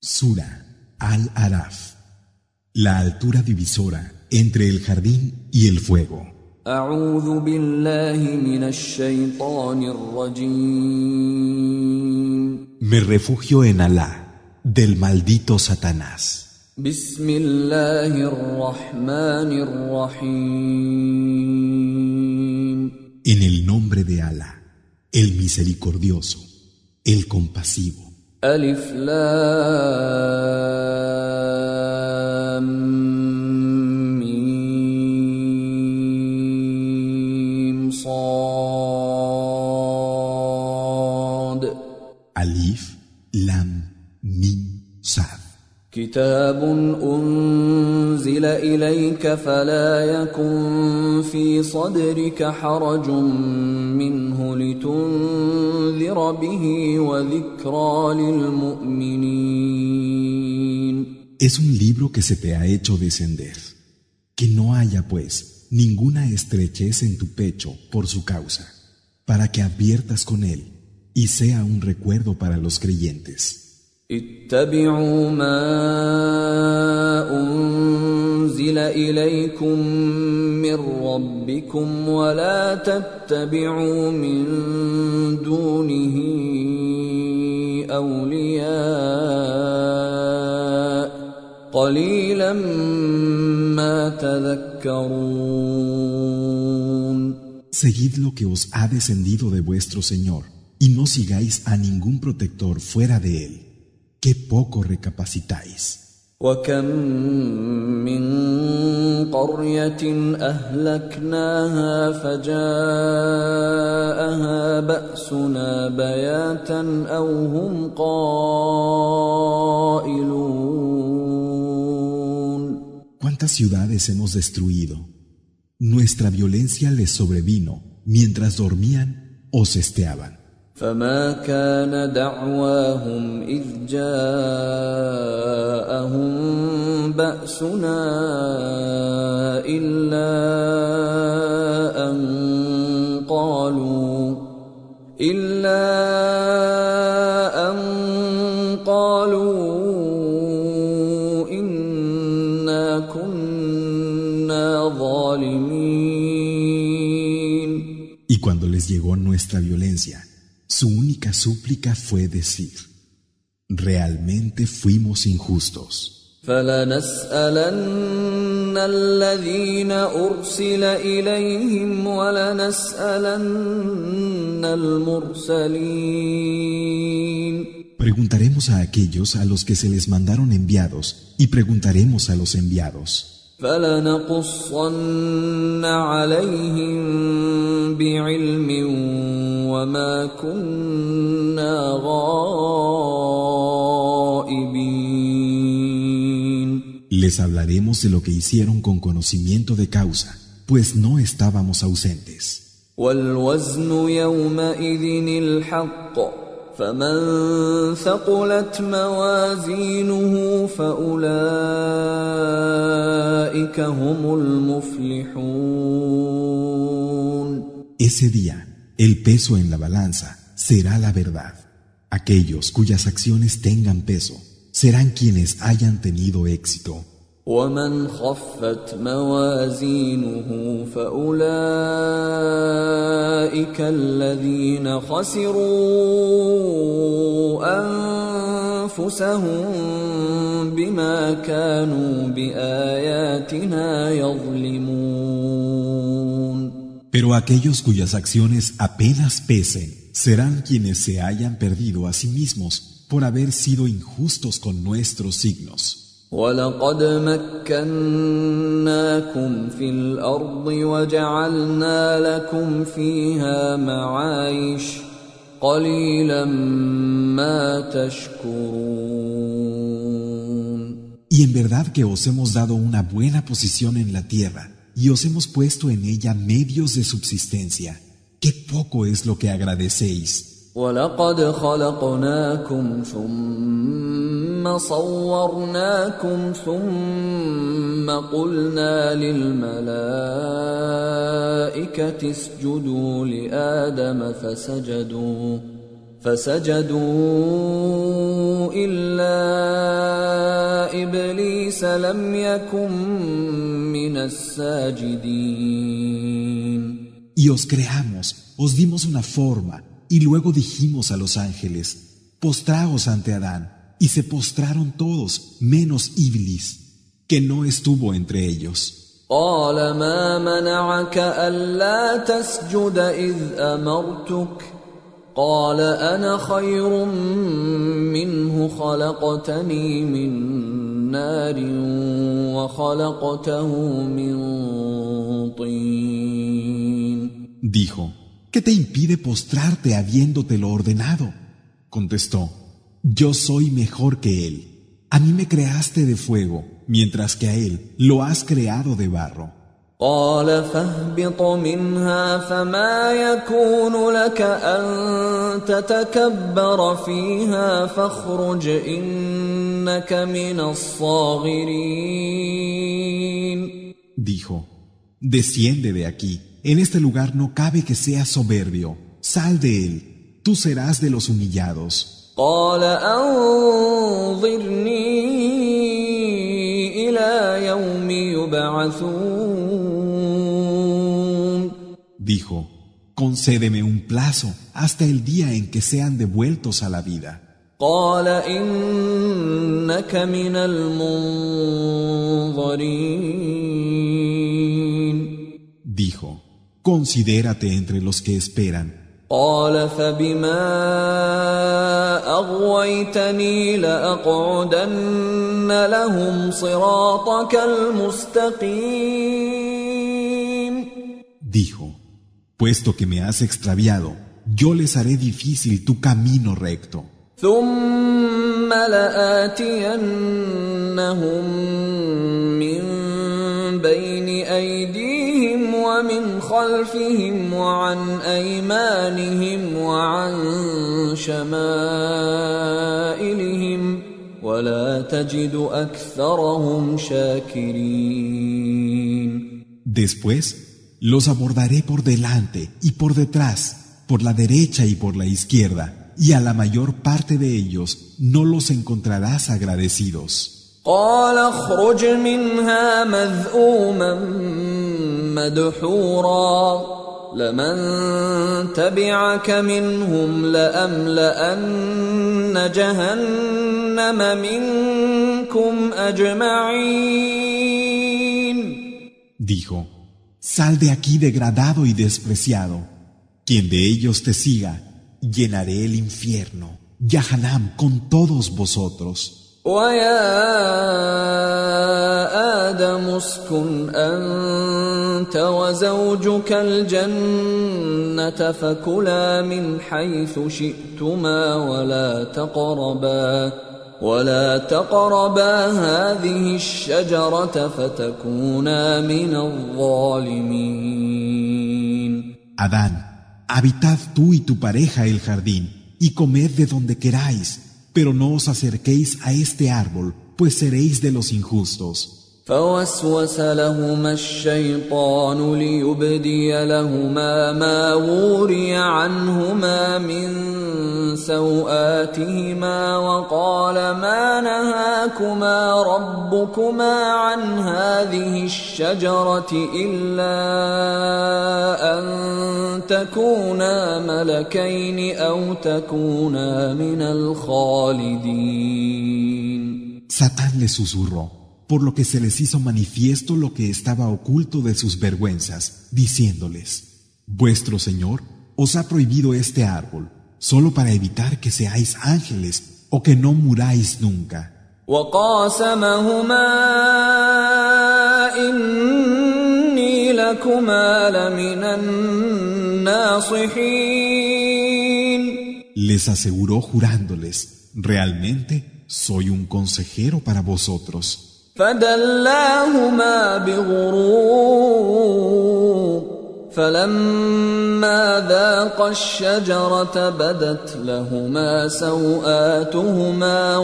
Sura Al-Araf. La altura divisora entre el jardín y el fuego. أعوذ بالله من الشيطان الرجيم. Me refugio en Alá, del maldito Satanás. بسم الله الرحمن الرحيم. En el nombre de Alá, el misericordioso, el compasivo. ألف لام ميم صاد. Alif, Lam, Mim, Sad. كتاب أنزل إليك فلا يكن في صدرك حرج منه لتنذر به وذكرى للمؤمنين. Es un libro que se te ha hecho descender. Que no haya, pues, ninguna estrechez en tu pecho por su causa, para que adviertas con él y sea un recuerdo para los creyentes. اتبعوا ما أنزل إليكم من ربكم ولا تتبعوا من دونه أولياء قليلا ما تذكرون. Seguid lo que os ha descendido de vuestro Señor y no sigáis a ningún protector fuera de él. ¡Qué poco recapacitáis! وكم من قرية أهلكناها فجاءها بأسنا بياتا أو هم قائلون. ¿Cuántas ciudades hemos destruido? Nuestra violencia les sobrevino mientras dormían o sesteaban. فما كان دعواهم إذ جاءهم بأسنا إلا أن قالوا إنا كنا ظالمين. Y cuando les llegó nuestra violencia, su única súplica fue decir: realmente fuimos injustos. فلنسألن الذين أرسل إليهم ولنسألن المرسلين. Preguntaremos a aquellos a los que se les mandaron enviados y preguntaremos a los enviados. فلنقصن عليهم بعلم وما كنا غائبين. Les hablaremos de lo que hicieron con conocimiento de causa, pues no estábamos ausentes. والوزن يومئذ الحق فمن ثقلت موازينه فأولئك هم المفلحون. Ese día, el peso en la balanza será la verdad. Aquellos cuyas acciones tengan peso serán quienes hayan tenido éxito. ومن خفت موازينه فأولئك الذين خسروا أنفسهم بما كانوا بآياتنا يظلمون. Pero aquellos cuyas acciones apenas pesen serán quienes se hayan perdido a sí mismos por haber sido injustos con nuestros signos. وَلَقَدْ مَكَّنَّاكُمْ فِي الْأَرْضِ وَجَعَلْنَا لَكُمْ فِيهَا مَعَايِشَ قَلِيلًا مَا تَشْكُرُونَ. Y en verdad que os hemos dado una buena posición en la tierra y os hemos puesto en ella medios de subsistencia. ¡Qué poco es lo que agradecéis! وَلَقَدْ خَلَقْنَاكُمْ ثُمَّ صَوَّرْنَاكُمْ ثُمَّ قُلْنَا لِلْمَلَائِكَةِ اسْجُدُوا لِآدَمَ فسجدوا إلا إبليس لم يكن من الساجدين. Y os creamos, os dimos una forma, y luego dijimos a los ángeles, postraos ante Adán, y se postraron todos, menos Iblis, que no estuvo entre ellos. قال ما منعك ألا تسجد إذ أمرتك قال أنا خير منه خلقتني من نار وخلقته من طين. Dijo, ¿qué te impide postrarte habiéndotelo ordenado? Contestó, yo soy mejor que él. A mí me creaste de fuego, mientras que a él lo has creado de barro. قال فاهبط منها فما يكون لك أن تتكبر فيها فاخرج إنك من الصاغرين. Dijo, desciende de aquí. En este lugar no cabe que seas soberbio. Sal de él. Tú serás de los humillados. قال أنظرني إلى يوم يبعثون. Dijo, concédeme un plazo hasta el día en que sean devueltos a la vida. قال إنك من المنظرين. Dijo, considérate entre los que esperan. قال فبما أغويتني لأقعدن لهم صراطك المستقيم. Dijo, puesto que me has extraviado, yo les haré difícil tu camino recto. ثم لآتينهم من بين أيديهم ومن خلفهم وعن أيمانهم وعن شمائلهم ولا تجد أكثرهم شاكرين. Después, los abordaré por delante y por detrás, por la derecha y por la izquierda, y a la mayor parte de ellos no los encontrarás agradecidos. قال اخرج منها مذءوما مدحورا لمن تبعك منهم لأملأن جهنم منكم أجمعين. Dijo, sal de aquí degradado y despreciado. Quien de ellos te siga, llenaré el infierno, Yahanam, con todos vosotros. ويا آدم اسكن أنت وزوجك الجنة فكلا من حيث شئتما ولا تقربا هذه الشجرة فتكونا من الظالمين. Adán, habitad tú y tu pareja el jardín, y comed de donde queráis, pero no os acerquéis a este árbol, pues seréis de los injustos. فوسوس لهما الشيطان ليبدي لهما ما وري عنهما من سوآتهما وقال ما نهاكما ربكما عن هذه الشجرة إلا أن تكونا ملكين أو تكونا من الخالدين. Satán les susurró, por lo que se les hizo manifiesto lo que estaba oculto de sus vergüenzas, diciéndoles, vuestro Señor os ha prohibido este árbol, solo para evitar que seáis ángeles o que no muráis nunca. وقاسمهما إني لكما لمن الناصحين. Les aseguró jurándoles, realmente soy un consejero para vosotros. فدلاهما بغرور فلما ذاقا الشجرة بدت لهما سوآتهما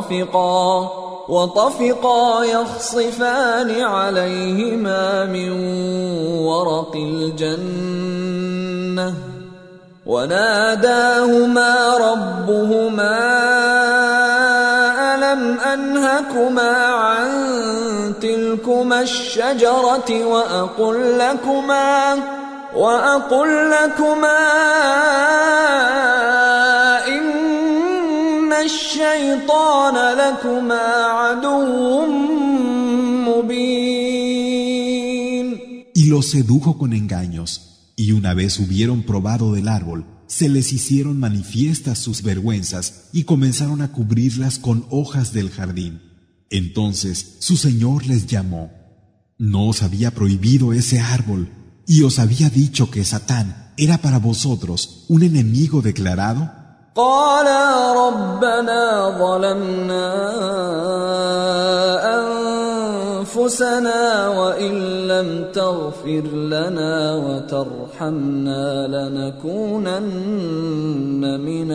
وطفقا يخصفان عليهما من ورق الجنة وناداهما ربهما ألم أنهكما عن تلكما الشجرة وأقل لكما إن الشيطان لكما عدو مبين. Y los sedujo con engaños, y una vez hubieron probado del árbol, se les hicieron manifiestas sus vergüenzas y comenzaron a cubrirlas con hojas del jardín. Entonces su Señor les llamó. ¿No os había prohibido ese árbol y os había dicho que Satán era para vosotros un enemigo declarado? قالا ربنا ظلمنا أنفسنا وإن لم تغفر لنا وترحمنا لنكونن من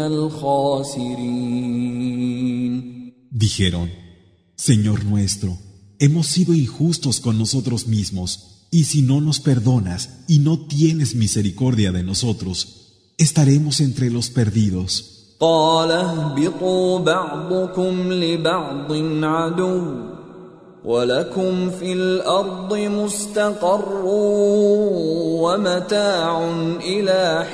الخاسرين. Dijeron: Señor nuestro, hemos sido injustos con nosotros mismos, y si no nos perdonas y no tienes misericordia de nosotros, estaremos entre los perdidos. قال اهبطوا بعضكم لبعض عدو ولكم في الأرض مستقر ومتاع إلى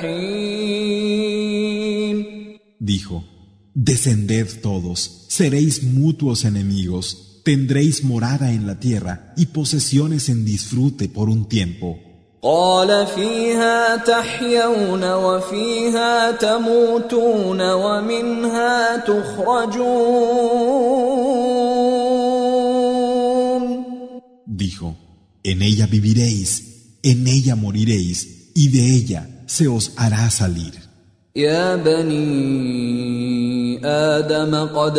حين. Dijo: Descended todos, seréis mutuos enemigos, tendréis morada en la tierra y posesiones en disfrute por un tiempo. قال فيها تحيون وفيها تموتون ومنها تخرجون. Dijo: En ella viviréis, en ella moriréis, y de ella se os hará salir. يا بني آدم قد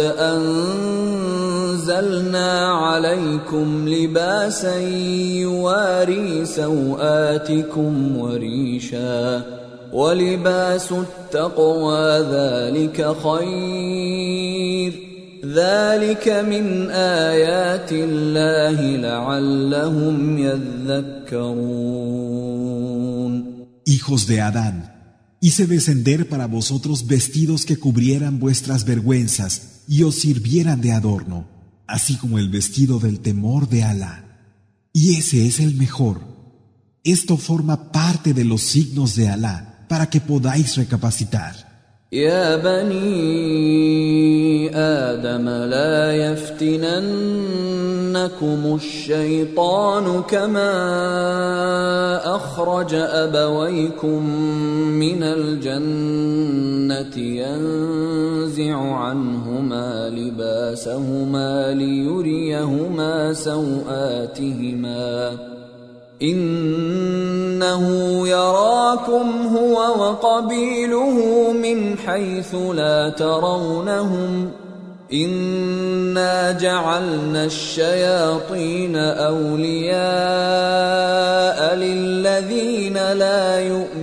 أنزلنا عليكم لباسا يواري سوآتكم وريشا ولباس التقوى ذلك خير ذلك من آيات الله لعلهم يذكرون. Hijos de Adán, hice descender para vosotros vestidos que cubrieran vuestras vergüenzas y os sirvieran de adorno, así como el vestido del temor de Alá. Y ese es el mejor. Esto forma parte de los signos de Alá para que podáis recapacitar. يا بني آدم لا يفتننكم الشيطان كما أخرج أبويكم من الجنة ينزع عنهما لباسهما ليريهما سوآتهما إنه يراكم هو وقبيله من حيث لا ترونهم إنا جعلنا الشياطين أولياء للذين لا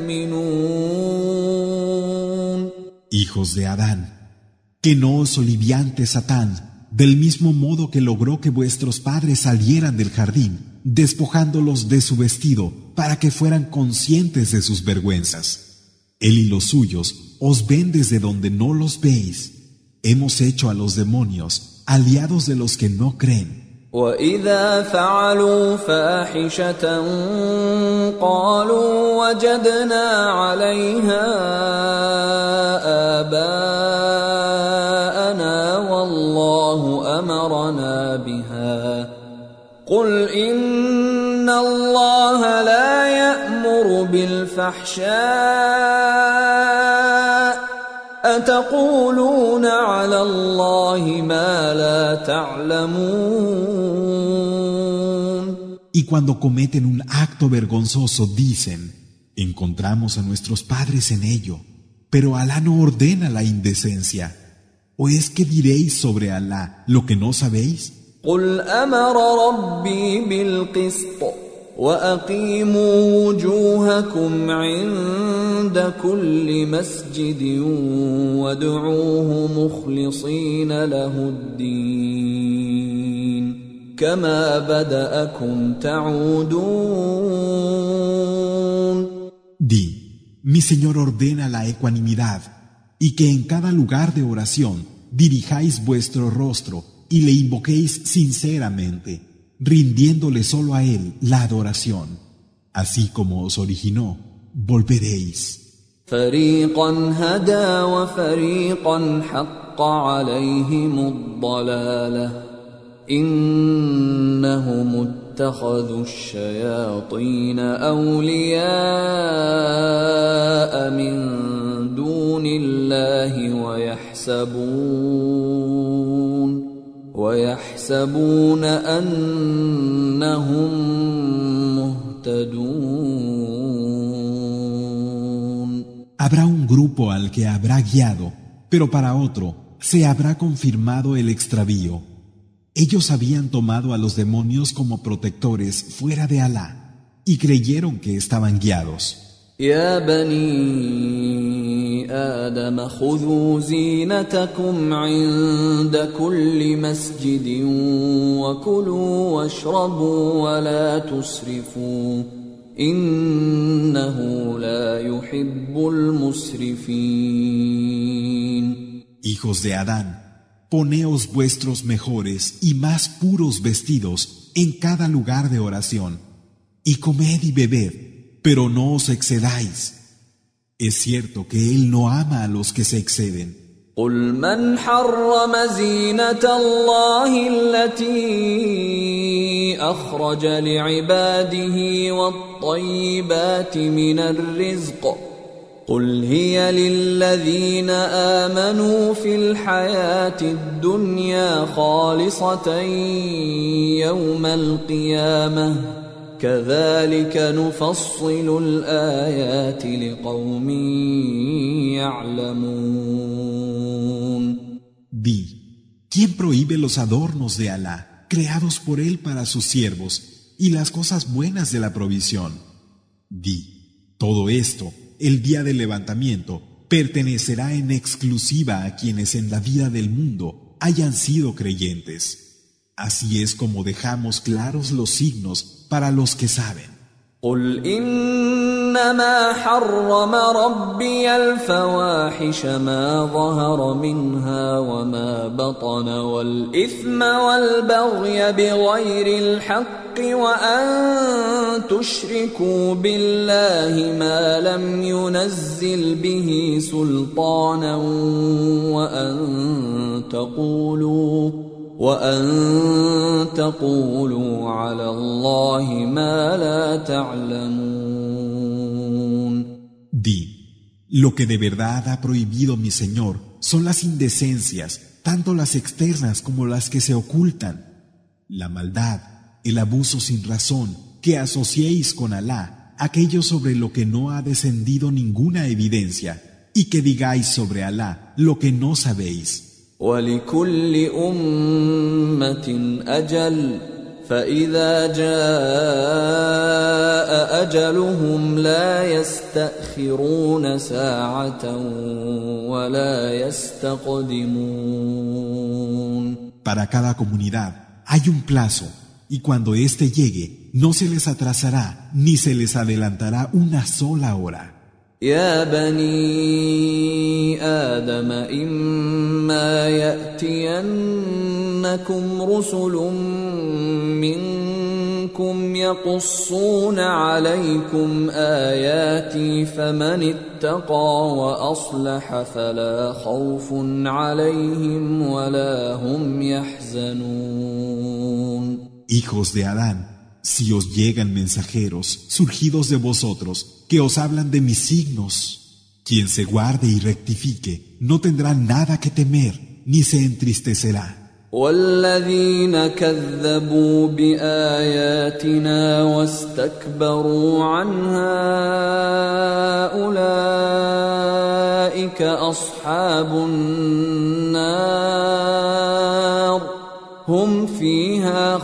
يؤمنون. Hijos de Adán, que no os oliviante Satán, del mismo modo que logró que vuestros padres salieran del jardín, despojándolos de su vestido para que fueran conscientes de sus vergüenzas. Él y los suyos os ven desde donde no los veis. Hemos hecho a los demonios aliados de los que no creen. وَإِذَا فَعَلُوا فَاحِشَةً قَالُوا وَجَدْنَا عَلَيْهَا آبَاءَنَا وَاللَّهُ أَمَرَنَا بِهَا قُلْ إِنَّ اللَّهَ لَا يَأْمُرُ بِالْفَحْشَاءِ أَتَقُولُونَ عَلَى اللَّهِ مَا لَا تَعْلَمُونَ. Y cuando cometen un acto vergonzoso dicen: encontramos a nuestros padres en ello, pero Alá no ordena la indecencia. ¿O es que diréis sobre Alá lo que no sabéis? قُلْ أَمَرَ رَبِّي بِالْقِسْطِ وَأَقِيمُوا وُجُوهَكُمْ عِندَ كُلِّ مَسْجِدٍ وَادْعُوهُ مُخْلِصِينَ لَهُ الدِّينَ كَمَا بَدَأَكُمْ تَعُودُونَ. Di: mi Señor ordena la ecuanimidad y que en cada lugar de oración dirijáis vuestro rostro y le invoquéis sinceramente, rindiéndole solo a Él la adoración. Así como os originó, volveréis. فريقا هدى وفريقا حق عليهم الضلالة إنهم اتخذوا الشياطين أولياء من دون الله ويحسبون أنهم مهتدون. Habrá un grupo al que habrá guiado, pero para otro se habrá confirmado el extravío. Ellos habían tomado a los demonios como protectores fuera de Alá y creyeron que estaban guiados. يا بني آدم خذوا زينتكم عند كل مسجد وكلوا واشربوا ولا تسرفوا إنه لا يحب المسرفين. Hijos de Adán, poneos vuestros mejores y más puros vestidos en cada lugar de oración, y comed y bebed, pero no os excedáis. Es cierto que Él no ama a los que se exceden. قل من حرم زينة الله التي أخرج لعباده والطيبات من الرزق قل هي للذين آمنوا في الحياة الدنيا خالصة يوم القيامة كذلك نفصل الآيات لقوم يعلمون. Di, ¿quién prohíbe los adornos de Alá, creados por Él para sus siervos, y las cosas buenas de la provisión? Di, todo esto, el día del levantamiento, pertenecerá en exclusiva a quienes en la vida del mundo hayan sido creyentes. Así es como dejamos claros los signos para los que saben. قل إنما حرم ربي الفواحش ما ظهر منها وما بطن والإثم والبغي بغير الحق وأن تشركوا بالله ما لم ينزل به سلطانا وأن تقولوا على الله ما لا تعلمون. Di, lo que de verdad ha prohibido mi Señor son las indecencias, tanto las externas como las que se ocultan, la maldad, el abuso sin razón, que asociéis con Alá aquello sobre lo que no ha descendido ninguna evidencia, y que digáis sobre Alá lo que no sabéis. ولكل أمة أجل فإذا جاء أجلهم لا يستأخرون ساعة ولا يستقدمون. Para cada comunidad hay un plazo, y cuando éste llegue, no se les atrasará ni se les adelantará una sola hora. يا بني آدم إما يأتينكم رسل منكم يقصون عليكم آياتي فمن اتقى وأصلح فلا خوف عليهم ولا هم يحزنون. Hijos de Adán, si os llegan mensajeros surgidos de vosotros que os hablan de mis signos, quien se guarde y rectifique no tendrá nada que temer ni se entristecerá. والذين كذبوا بآياتنا واستكبروا عنها أولئك أصحاب النار هم فيها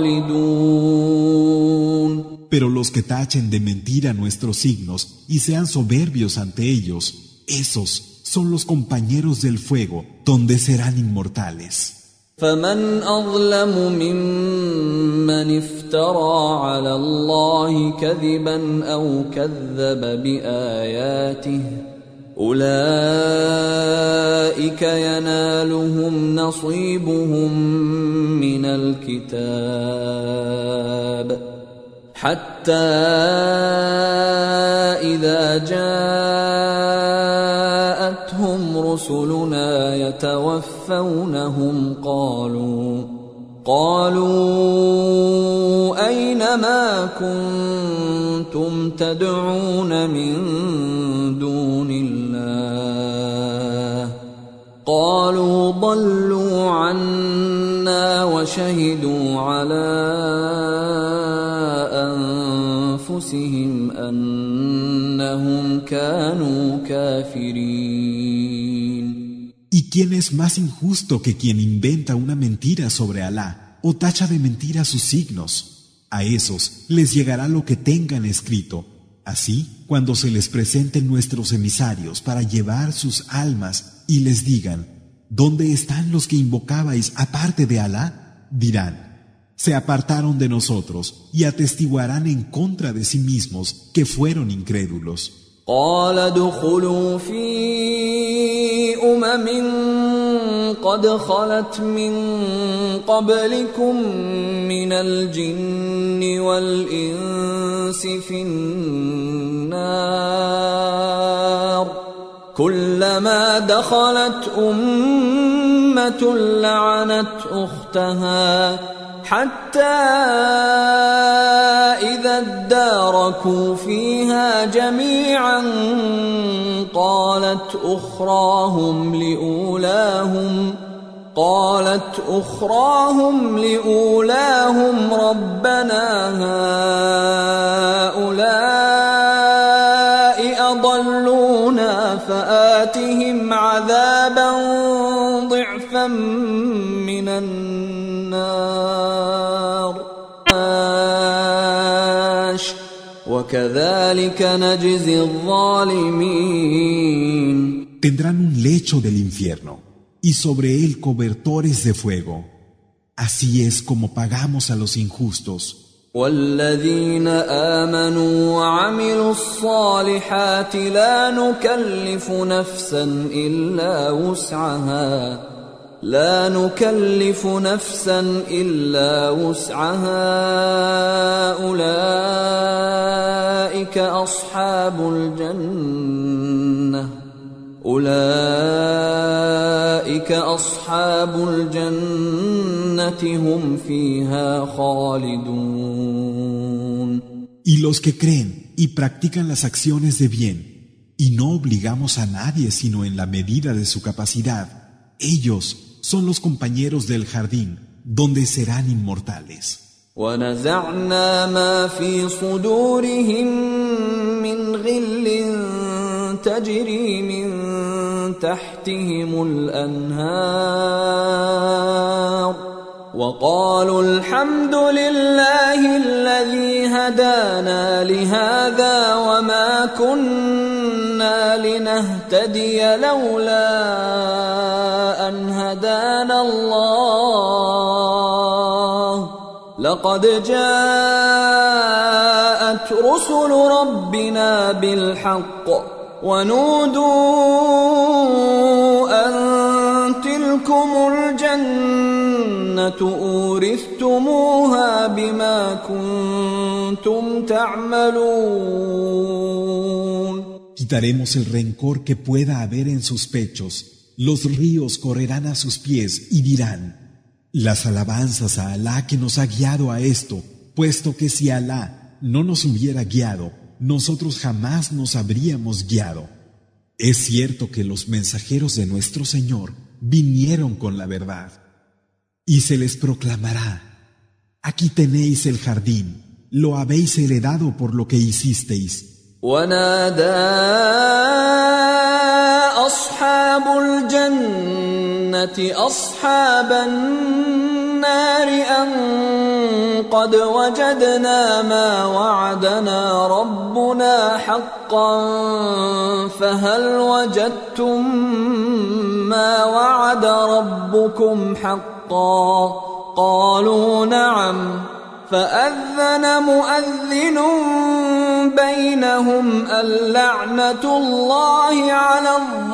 خالدون. Pero los que tachen de mentira nuestros signos y sean soberbios ante ellos, esos son los compañeros del fuego, donde serán inmortales. فمن أظلم ممن افترى على الله كذبا أو كذب بآياته أولئك ينالهم نصيبهم من الكتاب حتى إذا جاءتهم رسلنا يتوفونهم قالوا أين ما كنتم تدعون من دون الله قالوا ضلوا عنا وشهدوا على أنفسهم أنهم كانوا كافرين. ¿Y quién es más injusto que quien inventa una mentira sobre Alá o tacha de mentira sus signos? A esos les llegará lo que tengan escrito. Así, cuando se les presenten nuestros emisarios para llevar sus almas y les digan, ¿dónde están los que invocabais aparte de Alá? Dirán, se apartaron de nosotros y atestiguarán en contra de sí mismos que fueron incrédulos. قال ادخلوا في قد خلت من قبلكم من الجن والإنس في النار كلما دخلت أمة لعنت أختها حتى إذا اداركوا فيها جميعا قالت أخراهم لأولاهم ربنا هؤلاء أضلونا فآتهم عذابا ضعفا من النار وكذلك نجزي الظالمين. Tendrán un lecho del infierno y sobre él cobertores de fuego. Así es como pagamos a los injustos. والذين آمنوا وعملوا الصالحات لا نكلف نفسا إلا وسعها أولئك أصحاب الجنة هم فيها خالدون. Y los que creen y practican las acciones de bien, y no obligamos a nadie sino en la medida de su capacidad, ellos son los compañeros del jardín, donde serán inmortales. ونزعنا ما في صدورهم من غل تجري من تحتهم الأنهار وقالوا الحمد لله الذي هدانا لهذا وما كنا لنهتدي لولا أن هدانا الله لقد جاءت رسل ربنا بالحق ونودوا أن تلكم الجنة أورثتموها بما كنتم تعملون. Quitaremos el rencor que pueda haber en sus pechos. Los ríos correrán a sus pies y dirán: las alabanzas a Alá que nos ha guiado a esto, puesto que si Alá no nos hubiera guiado, nosotros jamás nos habríamos guiado. Es cierto que los mensajeros de nuestro Señor vinieron con la verdad. Y se les proclamará: aquí tenéis el jardín, lo habéis heredado por lo que hicisteis. ونادى أصحاب الجنة أصحاب النار أن قد وجدنا ما وعدنا ربنا حقا فهل وجدتم ما وعد ربكم حقا قالوا نعم فأذن مؤذن بينهم اللعنة الله على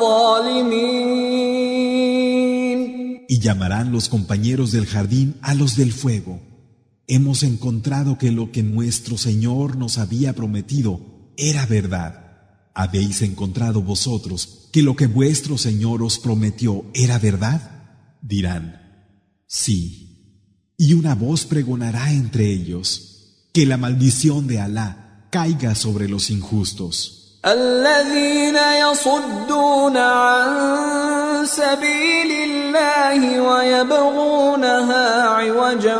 الظالمين. Y llamarán los compañeros del jardín a los del fuego. Hemos encontrado que lo que nuestro Señor nos había prometido era verdad. ¿Habéis encontrado vosotros que lo que vuestro Señor os prometió era verdad? Dirán, sí. Y una voz pregonará entre ellos, que la maldición de Alá caiga sobre los injustos. الذين يصدون عن سبيل الله ويبغونها عوجا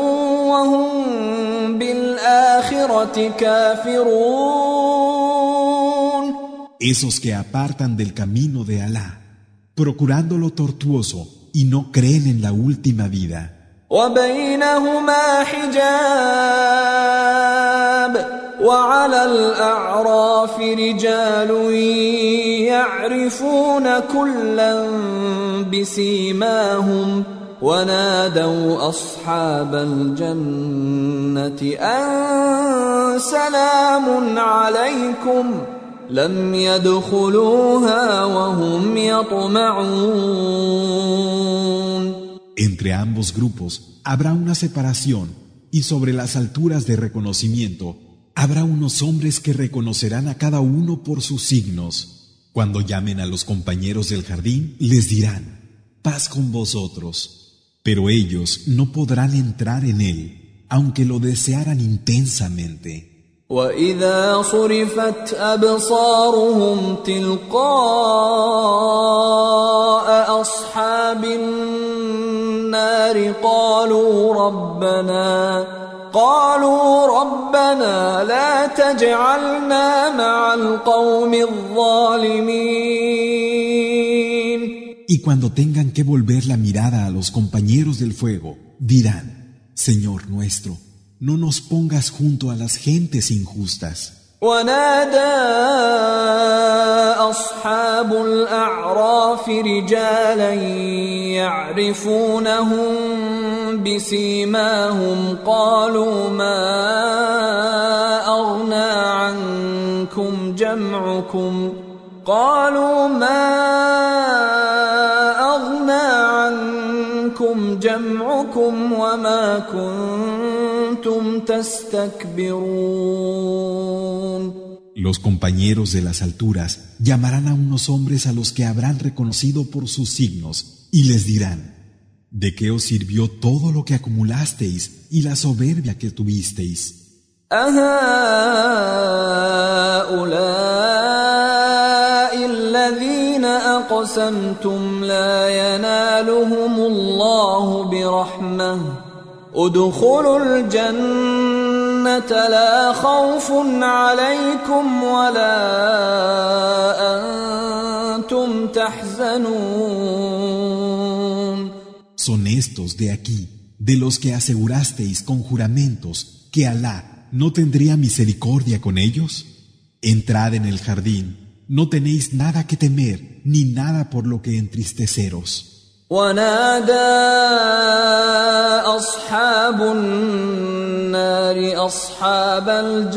وهم بالآخرة كافرون. Esos que apartan del camino de Alá, procurándolo tortuoso y no creen en la última vida. وبينهما حجاب وعلى الأعراف رجال يعرفون كلا بسيماهم ونادوا أصحاب الجنة أن سلام عليكم لم يدخلوها وهم يطمعون. Entre ambos grupos habrá una separación y sobre las alturas de reconocimiento habrá unos hombres que reconocerán a cada uno por sus signos. Cuando llamen a los compañeros del jardín, les dirán, paz con vosotros. Pero ellos no podrán entrar en él, aunque lo desearan intensamente. وَإِذَا صُرِفَتْ أَبْصَارُهُمْ تِلْقَاءَ أَصْحَابِ النَّارِ قالوا ربنا لا تجعلنا مع القوم الظالمين. Y cuando tengan que volver la mirada a los compañeros del fuego, dirán, Señor nuestro, no nos pongas junto a las gentes injustas. ونادى أصحاب الأعراف رجالا يعرفونهم بسيماهم قالوا ما أغنى عنكم جمعكم وما كنتم تستكبرون. Los compañeros de las alturas llamarán a unos hombres a los que habrán reconocido por sus signos y les dirán, ¿de qué os sirvió todo lo que acumulasteis y la soberbia que tuvisteis? أهؤلاء الذين أقسمتم لا ينالهم الله برحمة ادخلوا الجنة لا خوف عليكم ولا أنتم تحزنون. Son estos de aquí, de los que asegurasteis con juramentos que Alá ¿no tendría misericordia con ellos? Entrad en el jardín, no tenéis nada que temer, ni nada por lo que entristeceros. ونادى أصحاب النار أصحاب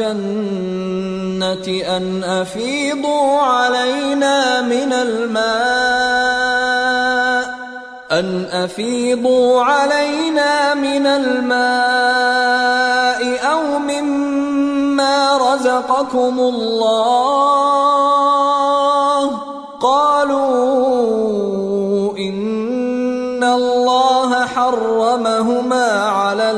الجنة أن أفيضوا علينا من الماء أو مما رزقكم الله قالوا إن الله حرمهما على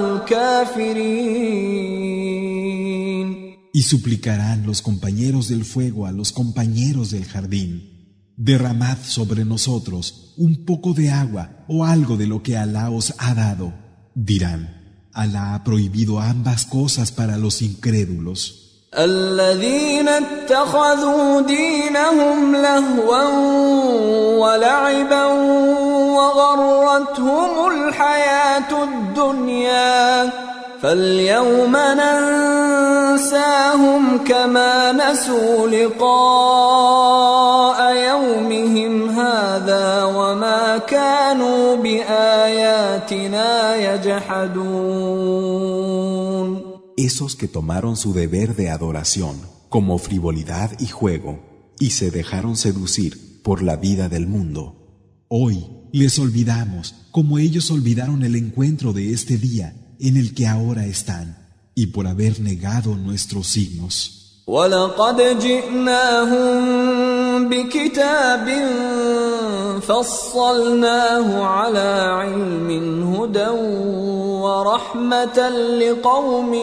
الكافرين. Y suplicarán los compañeros del fuego a los compañeros del jardín, derramad sobre nosotros un poco de agua o algo de lo que Alá os ha dado. Dirán, Alá ha prohibido ambas cosas para los incrédulos. الذين اتخذوا دينهم لهوا ولعبا وغرتهم الحياة الدنيا فاليوم ننساهم كما نسوا لقاء يومهم هذا وما كانوا بآياتنا يجحدون. Esos que tomaron su deber de adoración como frivolidad y juego y se dejaron seducir por la vida del mundo. Hoy les olvidamos como ellos olvidaron el encuentro de este día en el que ahora están y por haber negado nuestros signos. وَلَقَدْ جِئْنَاهُمْ بِكِتَابٍ فَصَّلْنَاهُ عَلَى عِلْمٍ هُدًى وَرَحْمَةً لِقَوْمٍ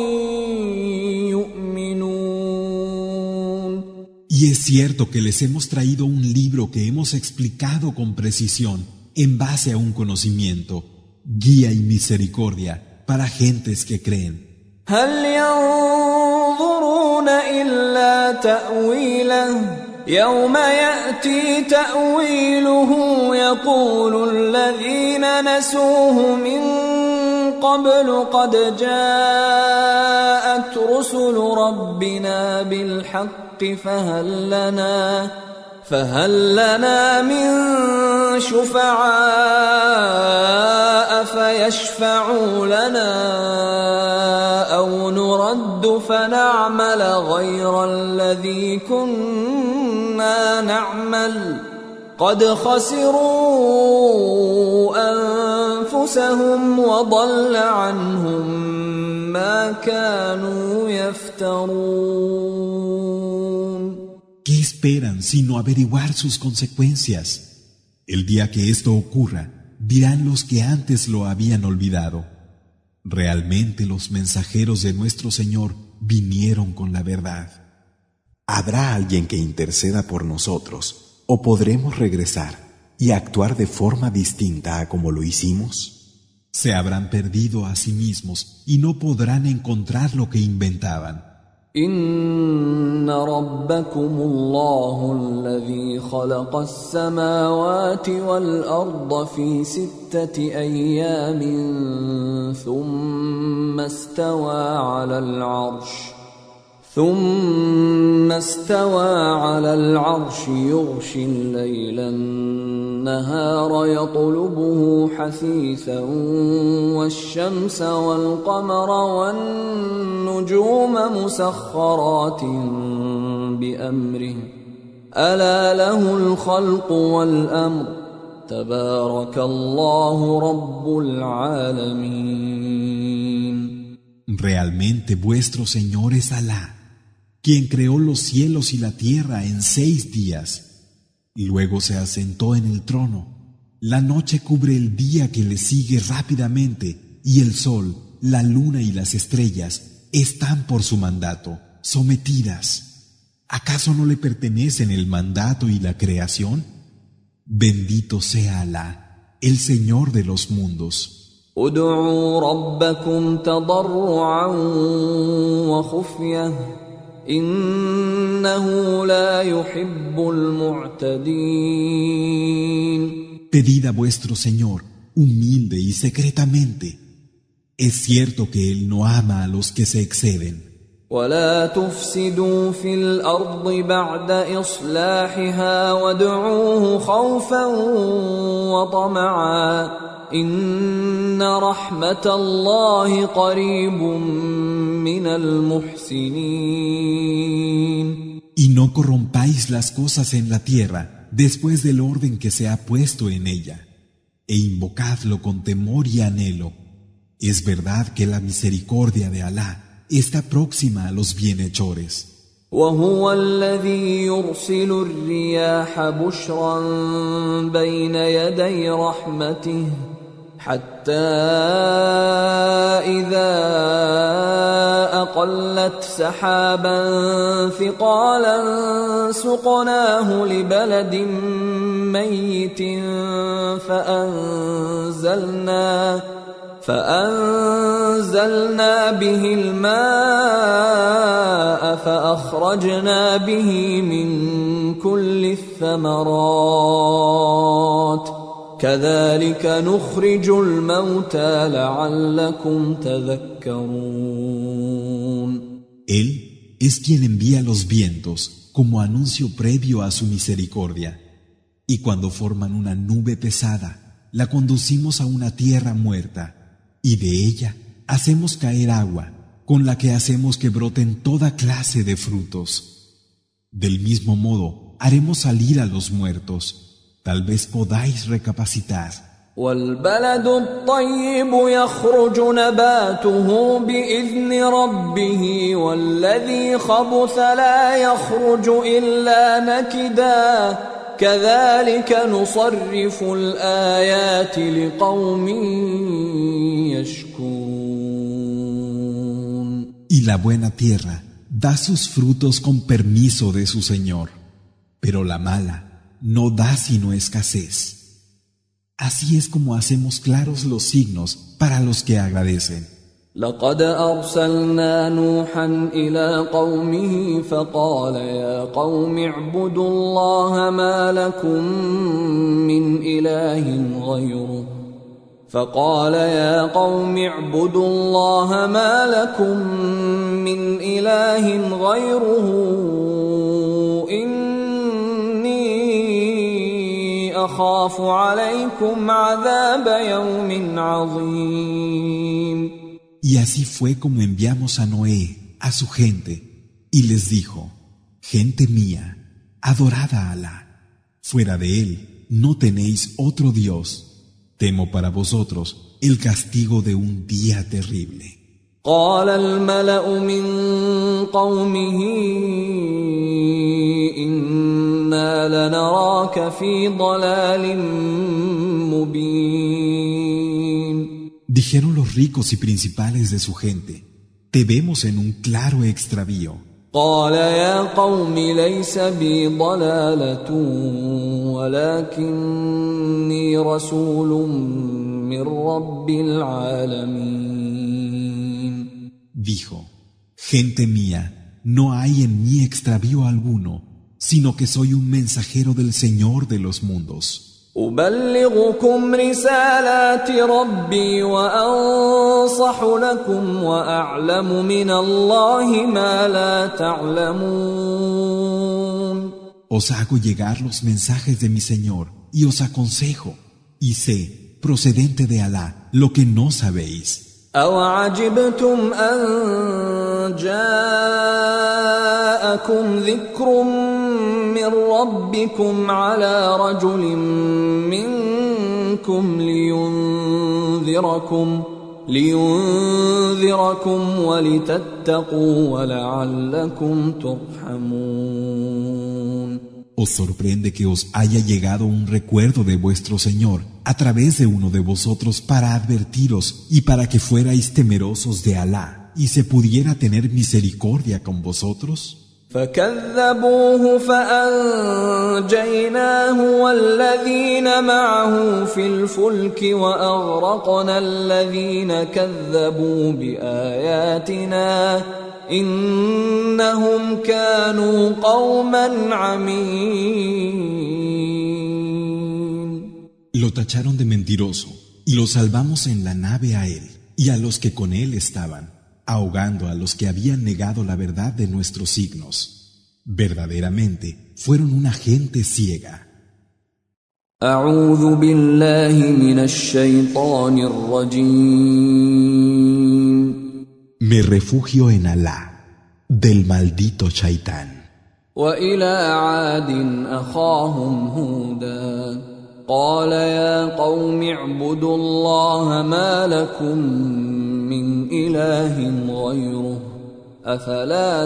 يُؤْمِنُونَ. Y es cierto que les hemos traído un libro que hemos explicado con precisión en base a un conocimiento, guía y misericordia para gentes que creen. هل ينظرون إلا تأويله يوم يأتي تأويله يقول الذين نسوه من قبل قد جاءت رسل ربنا بالحق فهل لنا من شفعاء فيشفعوا لنا أو نرد فنعمل غير الذي كنا نعمل قد خسروا أنفسهم وضل عنهم ما كانوا يفترون. ¿Qué esperan sino averiguar sus consecuencias? El día que esto ocurra, dirán los que antes lo habían olvidado. Realmente los mensajeros de nuestro Señor vinieron con la verdad. ¿Habrá alguien que interceda por nosotros o podremos regresar y actuar de forma distinta a como lo hicimos? Se habrán perdido a sí mismos y no podrán encontrar lo que inventaban. إن ربكم الله الذي خلق السماوات والأرض في 6 أيام ثم استوى على العرش يغشي الليل النهار يطلبه حثيثا والشمس والقمر والنجوم مسخرات بأمره ألا له الخلق والأمر تبارك الله رب العالمين. Realmente vuestro Señor es Alá, quien creó los cielos y la tierra en 6 días. Luego se asentó en el trono. La noche cubre el día que le sigue rápidamente, y el sol, la luna y las estrellas están por su mandato, sometidas. ¿Acaso no le pertenecen el mandato y la creación? Bendito sea Alá, el Señor de los mundos. ادعوا ربكم تضرعا وخفية إنه لا يحب المعتدين. Pedid a vuestro Señor, humilde y secretamente. Es cierto que Él no ama a los que se exceden. ولا تفسدوا في الأرض بعد إصلاحها وادعوه خوفا وطمعا إن رحمة الله قريب من المحسنين. Y no corrompáis las cosas en la tierra después del orden que se ha puesto en ella, e invocadlo con temor y anhelo. Es verdad que la misericordia de Alá está próxima a los bienhechores. وهو الذي يرسل الرياح بشرا بين يدي رحمته حتى إذا أقلت سحابا ثقالا سقناه لبلد ميت فأنزلنا به الماء فأخرجنا به من كل الثمرات كذلك نخرج الموتى لعلكم تذكرون. Él es quien envía los vientos como anuncio previo a su misericordia, y cuando forman una nube pesada, la conducimos a una tierra muerta, y de ella hacemos caer agua, con la que hacemos que broten toda clase de frutos. Del mismo modo, haremos salir a los muertos. Tal vez podáis recapacitar. والبلد الطيب يخرج نباته بإذن ربه والذي خبث لا يخرج إلا نكدا كذلك نصرف الآيات لقوم يشكرون. Y la buena tierra da sus frutos con permiso de su Señor, pero la mala no da sino escasez. Así es como hacemos claros los signos para los que agradecen. لقد أرسلنا نوحا إلى قومه فقال يا قوم اعبدوا الله ما لكم من إله غيره أخاف عليكم عذاب يوم عظيم. Y así fue como enviamos a Noé, a su gente, y les dijo: Gente mía, adorad a Alá. Fuera de él no tenéis otro Dios. Temo para vosotros el castigo de un día terrible. قال الملأ من قومه إنا لنراك في ضلال مبين. Dijeron los ricos y principales de su gente: Te vemos en un claro extravío. قال يا قوم ليس بي ضلالة ولكني رسول من رب العالمين. Dijo: Gente mía, no hay en mí extravío alguno, sino que soy un mensajero del Señor de los mundos. أبلغكم رسالات ربي وأنصح لكم وأعلم من الله ما لا تعلمون. Os hago llegar los mensajes de mi Señor y os aconsejo, y sé, procedente de Alá, lo que no sabéis. أَوَعَجِبْتُمْ أَن جَاءَكُمْ ذِكْرٌ مِّن رَّبِّكُمْ عَلَى رَجُلٍ مِّنكُمْ لِيُنذِرَكُمْ وَلِتَتَّقُوا وَلَعَلَّكُمْ تُرْحَمُونَ. ¿Os sorprende que os haya llegado un recuerdo de vuestro Señor a través de uno de vosotros para advertiros y para que fuerais temerosos de Alá y se pudiera tener misericordia con vosotros? فكذبوه فأنجيناه والذين معه في الفلك وأغرقنا الذين كذبوا بآياتنا إنهم كانوا قوما عمين. Lo tacharon de mentiroso y lo salvamos en la nave a él y a los que con él estaban, ahogando a los que habían negado la verdad de nuestros signos. Verdaderamente fueron una gente ciega. أعوذ بالله من الشيطان الرجيم. Me refugio en Alá, del maldito Shaitán. وإلى عاد أخاهم هودا قال يا قوم اعبدوا الله ما لكم من إله غيره أفلا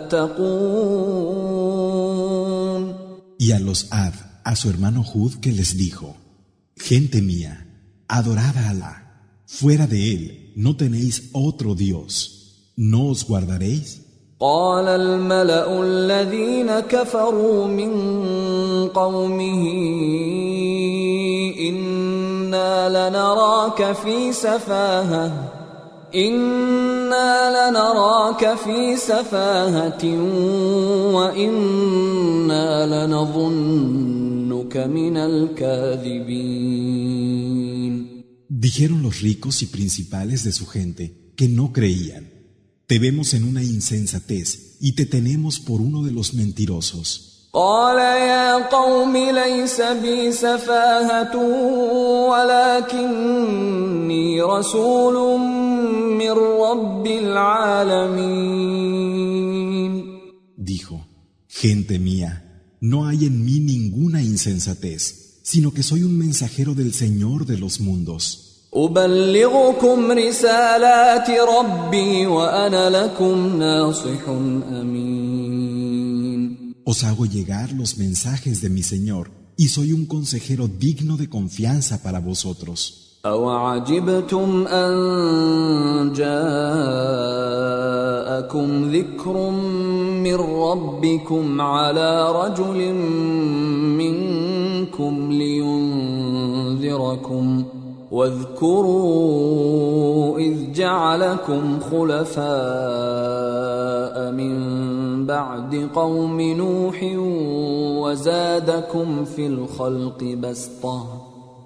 تتقون. Y a los Ad, a su hermano Hud, que les dijo: Gente mía, adorad a Alá. Fuera de él no tenéis otro Dios. ¿No os guardaréis? قال الملأ الذين كفروا من قومه إنا لنراك في سفاهة وإنا لنظنك ظنك من الكاذبين. Dijeron los ricos y principales de su gente que no creían: te vemos en una insensatez y te tenemos por uno de los mentirosos. قال يا قوم ليس بي سفاهة ولكني رسول من رب العالمين. Dijo: gente mía, no hay en mí ninguna insensatez, sino que soy un mensajero del Señor de los mundos. أبلغكم رسالات ربي وأنا لكم ناصح أمين. Os hago llegar los mensajes de mi Señor y soy un consejero digno de confianza para vosotros. أوعجبتم أن جاءكم ذكر من ربكم على رجل منكم لينذركم واذكروا إذ جعلكم خلفاء من بعد قوم نوح وزادكم في الخلق بسطة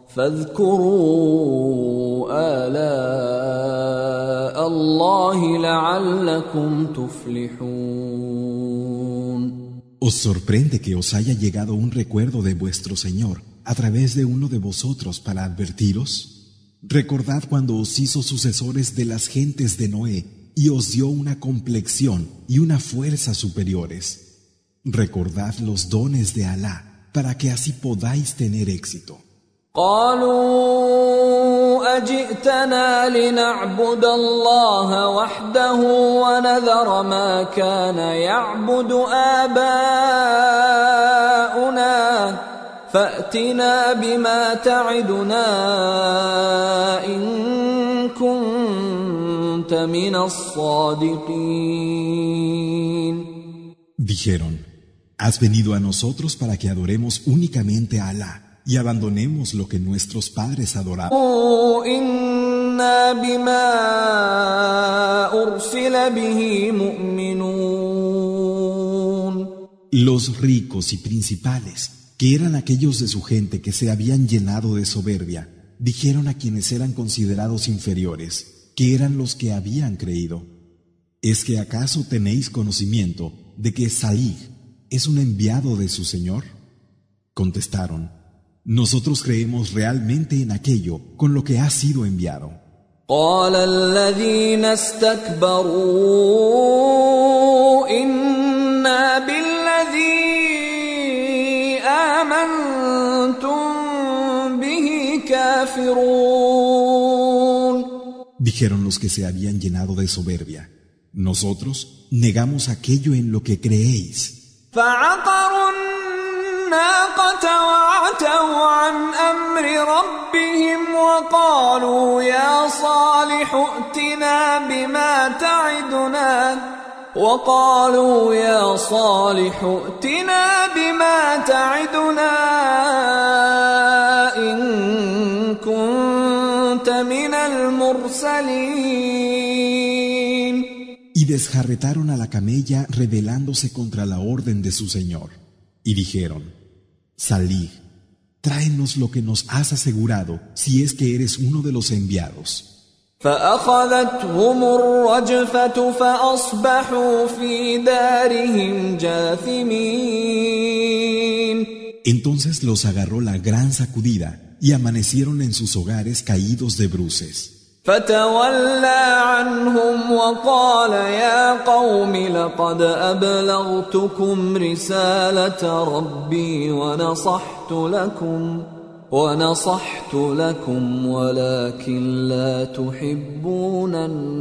فاذكروا آلاء الله لعلكم تفلحون. ¿Os sorprende que os haya llegado un recuerdo de vuestro Señor a través de uno de vosotros para advertiros? Recordad cuando os hizo sucesores de las gentes de Noé y os dio una complexión y una fuerza superiores. Recordad los dones de Alá para que así podáis tener éxito. قالوا أجئتنا لنعبد الله وحده ونذر ما كان يعبد آباؤنا فأتنا بما تعدنا إن كنت من الصادقين. Dijeron: has venido a nosotros para que adoremos únicamente a Alá y abandonemos lo que nuestros padres adoraban. إنا بما أرسل به مؤمنون. Los ricos y principales, que eran aquellos de su gente que se habían llenado de soberbia, dijeron a quienes eran considerados inferiores, que eran los que habían creído: ¿es que acaso tenéis conocimiento de que Salih es un enviado de su Señor? Contestaron: nosotros creemos realmente en aquello con lo que ha sido enviado. قال الذين استكبروا إنا بالذي آمنتم به كافرون. Dijeron los que se habían llenado de soberbia: nosotros negamos aquello en lo que creéis. فعقروا الناقة وعتوا عن أمر ربهم وقالوا يا صالح ائتنا بما تعدنا إن كنت من المرسلين. Y desjarretaron a la camella rebelándose contra la orden de su Señor. Y dijeron: Salih, tráenos lo que nos has asegurado si es que eres uno de los enviados. فأخذتهم الرجفة فأصبحوا في دارهم جاثمين. Entonces los agarró la gran sacudida y amanecieron en sus hogares caídos de bruces. فتولى عنهم وقال يا قوم لقد أبلغتكم رسالة ربي ونصحت لكم ولكن لا تحبون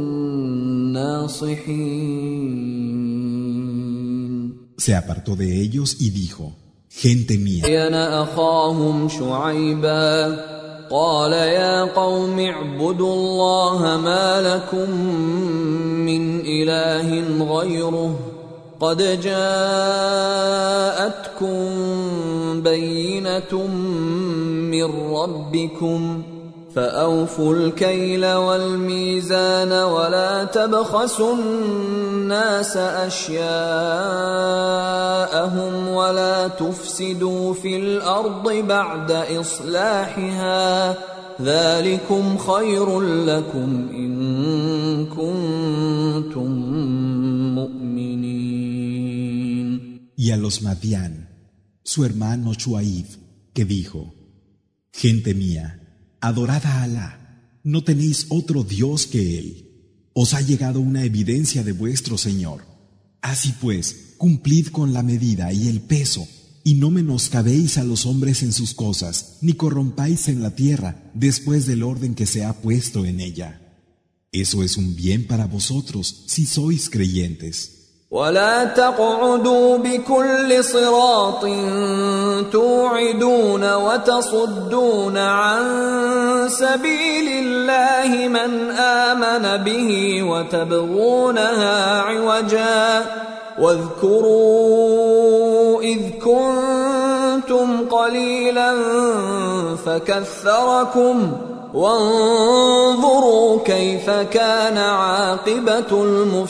الناصحين. Se apartó de ellos y dijo: gente mía. أنا أخاهم شعيبا قال يا قوم اعبدوا الله ما لكم من إله غيره قد جاءتكم بينة من ربكم فأوفوا الكيل والميزان ولا تبخسوا الناس أشياءهم ولا تفسدوا في الأرض بعد إصلاحها ذلكم خير لكم إن كنتم مؤمنين. Y a los Madián, su hermano Shuaib, que dijo: Gente mía, adorad a Alá, no tenéis otro Dios que Él. Os ha llegado una evidencia de vuestro Señor. Así pues, cumplid con la medida y el peso, y no menoscabéis a los hombres en sus cosas, ni corrompáis en la tierra después del orden que se ha puesto en ella. Eso es un bien para vosotros si sois creyentes. ولا تقعدوا بكل صراط توعدون وتصدون عن سبيل الله من آمن به وتبغونها عوجا واذكروا إذ كنتم قليلا فكثركم وانظروا كيف كان عاقبة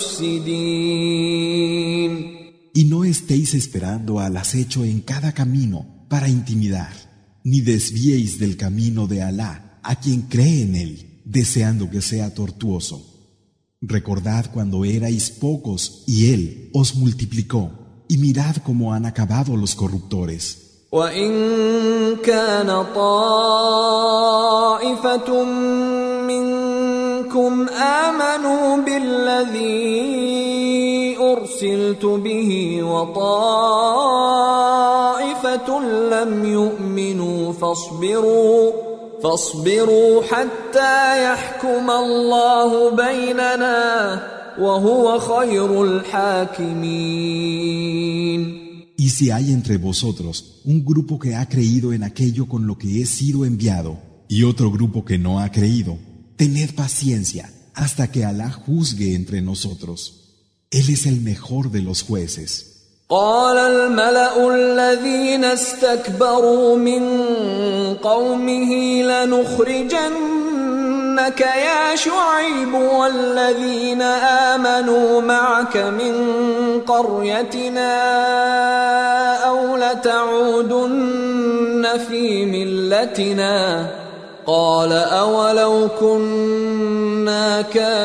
المفسدين. Y no estéis esperando al acecho en cada camino para intimidar, ni desviéis del camino de Alá a quien cree en él, deseando que sea tortuoso. Recordad cuando erais pocos y él os multiplicó, y mirad cómo han acabado los corruptores. وَإِن كَانَ طَائِفَةٌ مِّنكُمْ آمَنُوا بِالَّذِي أُرْسِلْتُ بِهِ وَطَائِفَةٌ لَّمْ يُؤْمِنُوا فاصبروا حتى يحكم الله بيننا وهو خير الحاكمين. Y si hay entre vosotros un grupo que ha creído en aquello con lo que he sido enviado y otro grupo que no ha creído, tened paciencia hasta que Alá juzgue entre nosotros. Él es el mejor de los jueces. قال الملأ الذين استكبروا من قومه لنخرجنك يا شعيب والذين آمنوا معك من قريتنا أو لتعودن في ملتنا قال أولو كنا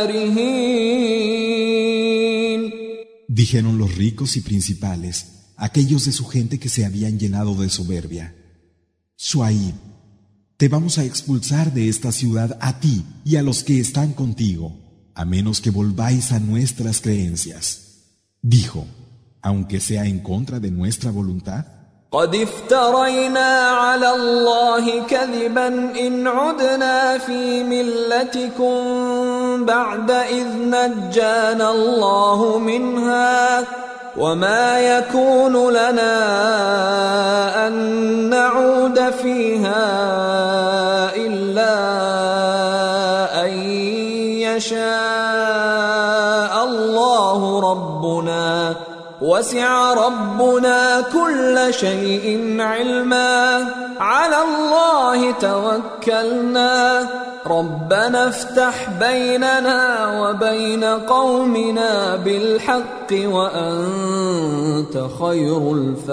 كارهين. Dijeron los ricos y principales, aquellos de su gente que se habían llenado de soberbia: Shuaib, te vamos a expulsar de esta ciudad a ti y a los que están contigo, a menos que volváis a nuestras creencias. Dijo: aunque sea en contra de nuestra voluntad. قد افترينا على الله كذبا إن عدنا في ملتكم بعد إذ نجانا الله منها وما يكون لنا أن نعود فيها إلا أن يشاء الله ربنا وسع ربنا كل شيء علما على الله توكلنا ربنا افتح بيننا وبين قومنا بالحق وأنت خير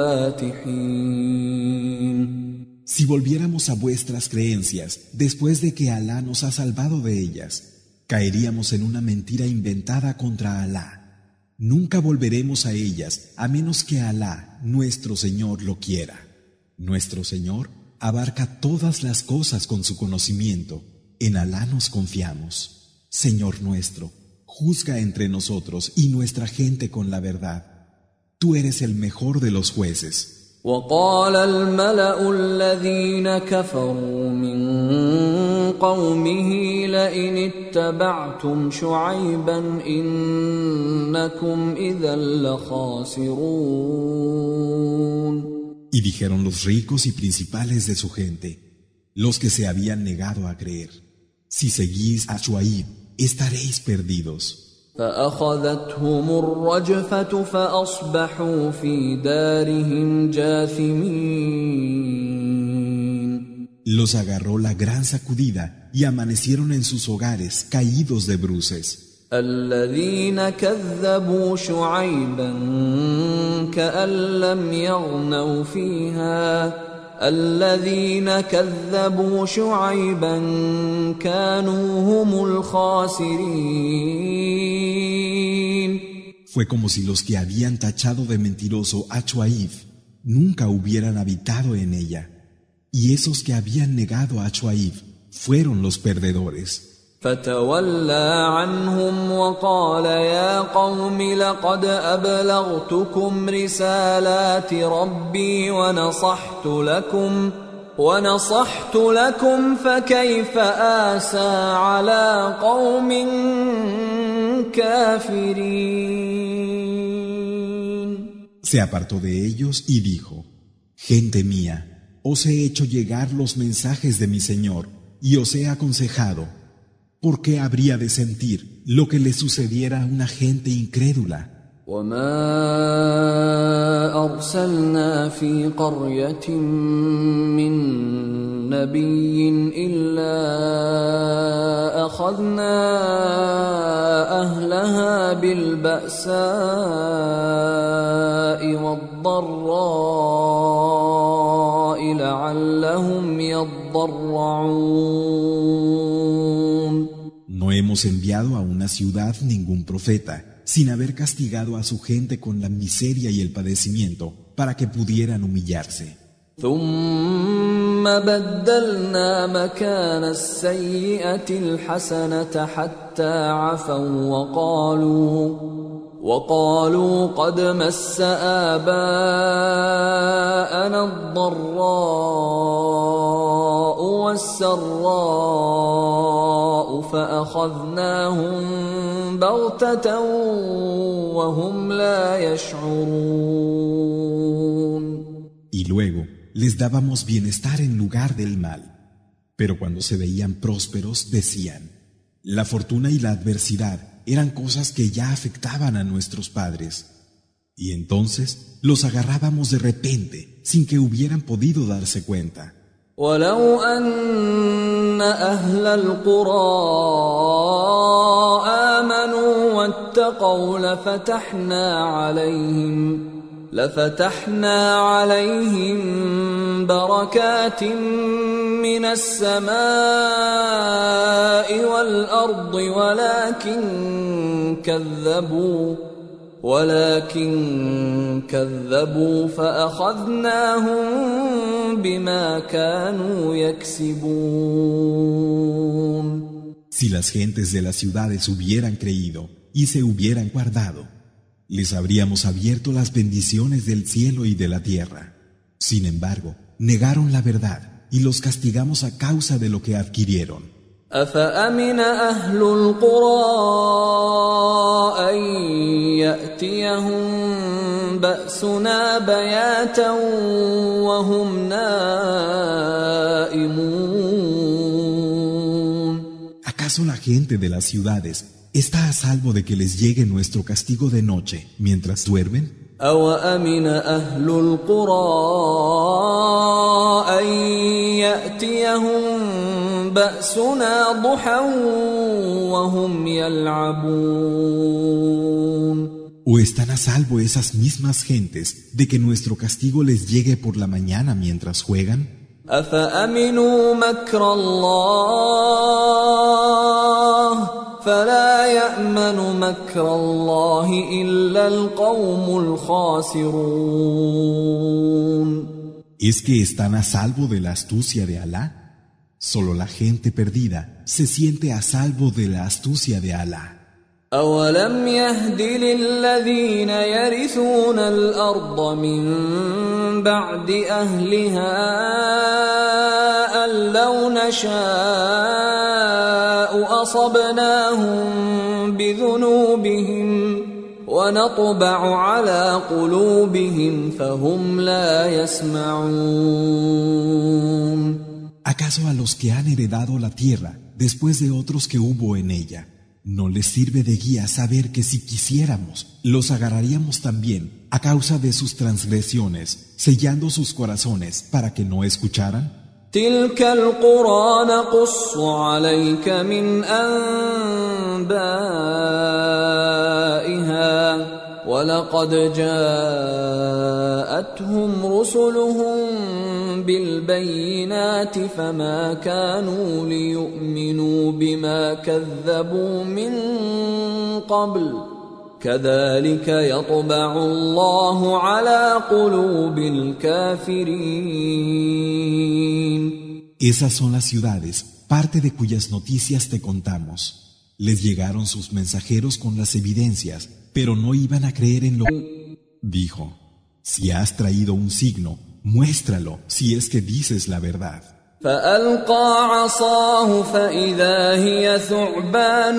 الفاتحين. Si volviéramos a vuestras creencias después de que Alá nos ha salvado de ellas, caeríamos en una mentira inventada contra Alá. Nunca volveremos a ellas a menos que Alá, nuestro Señor, lo quiera. Nuestro Señor abarca todas las cosas con su conocimiento. En Alá nos confiamos. Señor nuestro, juzga entre nosotros y nuestra gente con la verdad. Tú eres el mejor de los jueces. وقال الملأ الذين كفروا من قومه لئن اتبعتم شعيبا إنكم إذا لخاسرون. Y dijeron los ricos y principales de su gente, los que se habían negado a creer: si seguís a Shuaib, estaréis perdidos. فأخذتهم الرجفة فأصبحوا في دارهم جاثمين. Los agarró la gran sacudida y amanecieron en sus hogares caídos de bruces. الذين كذبوا شعيبا كأن لم يغنوا فيها الذين كذبوا شعيبا كانوا هم الخاسرين. Fue como si los que habían tachado de mentiroso a Shuaib nunca hubieran habitado en ella, y esos que habían negado a Shuaib fueron los perdedores. فتولى عنهم وقال يا قوم لقد أبلغتكم رسالات ربي ونصحت لكم فكيف آسى على قوم كافرين. Se apartó de ellos y dijo: Gente mía, os he hecho llegar los mensajes de mi Señor y os he aconsejado. ¿Por qué habría de sentir lo que le sucediera a una gente incrédula? وما أرسلنا في قرية من نبي إلا أخذنا أهلها بالبأساء والضراء لعلهم يضرعون. No hemos enviado a una ciudad ningún profeta, sin haber castigado a su gente con la miseria y el padecimiento, para que pudieran humillarse. ثم بدلنا مكان السيئة الحسنة حتى عفوا وقالوا قد مس آباءنا الضراء والسراء فأخذناهم بغتة وهم لا يشعرون. Y luego les dábamos bienestar en lugar del mal. Pero cuando se veían prósperos decían: la fortuna y la adversidad eran cosas que ya afectaban a nuestros padres. Y entonces los agarrábamos de repente sin que hubieran podido darse cuenta. ولو أن أهل القرى آمنوا واتقوا لفتحنا عليهم بركات من السماء والأرض ولكن كذبوا فأخذناهم بما كانوا يكسبون. Si las gentes de las ciudades hubieran creído y se hubieran guardado, les habríamos abierto las bendiciones del cielo y de la tierra. Sin embargo, negaron la verdad y los castigamos a causa de lo que adquirieron. أفأمن أهل القرى أن يأتيهم بأسنا بياتا وهم نائمون. ¿Acaso la gente de las ciudades está a salvo de que les llegue nuestro castigo de noche mientras duermen? أوأمن أهل القرى أن يأتيهم بأسنا ضحى وهم يلعبون. ¿O están a salvo esas mismas gentes de que nuestro castigo les llegue por la mañana mientras juegan? أفأمنوا مكر الله فلا يأمن مكر الله إلا القوم الخاسرون. ¿Es que están a salvo de la astucia de Alá? Solo la gente perdida se siente a salvo de la astucia de Alá. أولم يهد للذين يرثون الأرض من بعد أهلها أن لو نشاء أصبناهم بذنوبهم ونطبع على قلوبهم فهم لا يسمعون. ¿Acaso a los que han heredado la tierra después de otros que hubo en ella no les sirve de guía saber que si quisiéramos, los agarraríamos también a causa de sus transgresiones, sellando sus corazones para que no escucharan? تلك القرى نقص عليك من أنبائها ولقد جاءتهم رسلهم بالبينات فما كانوا ليؤمنوا بما كذبوا من قبل كذلك يطبع الله على قلوب الكافرين. Esas son las ciudades, parte de cuyas noticias te contamos. Les llegaron sus mensajeros con las evidencias, pero no iban a creer en lo que dijo. Si has traído un signo, muéstralo si es que dices la verdad. فألقى عصاه فإذا هي ثعبان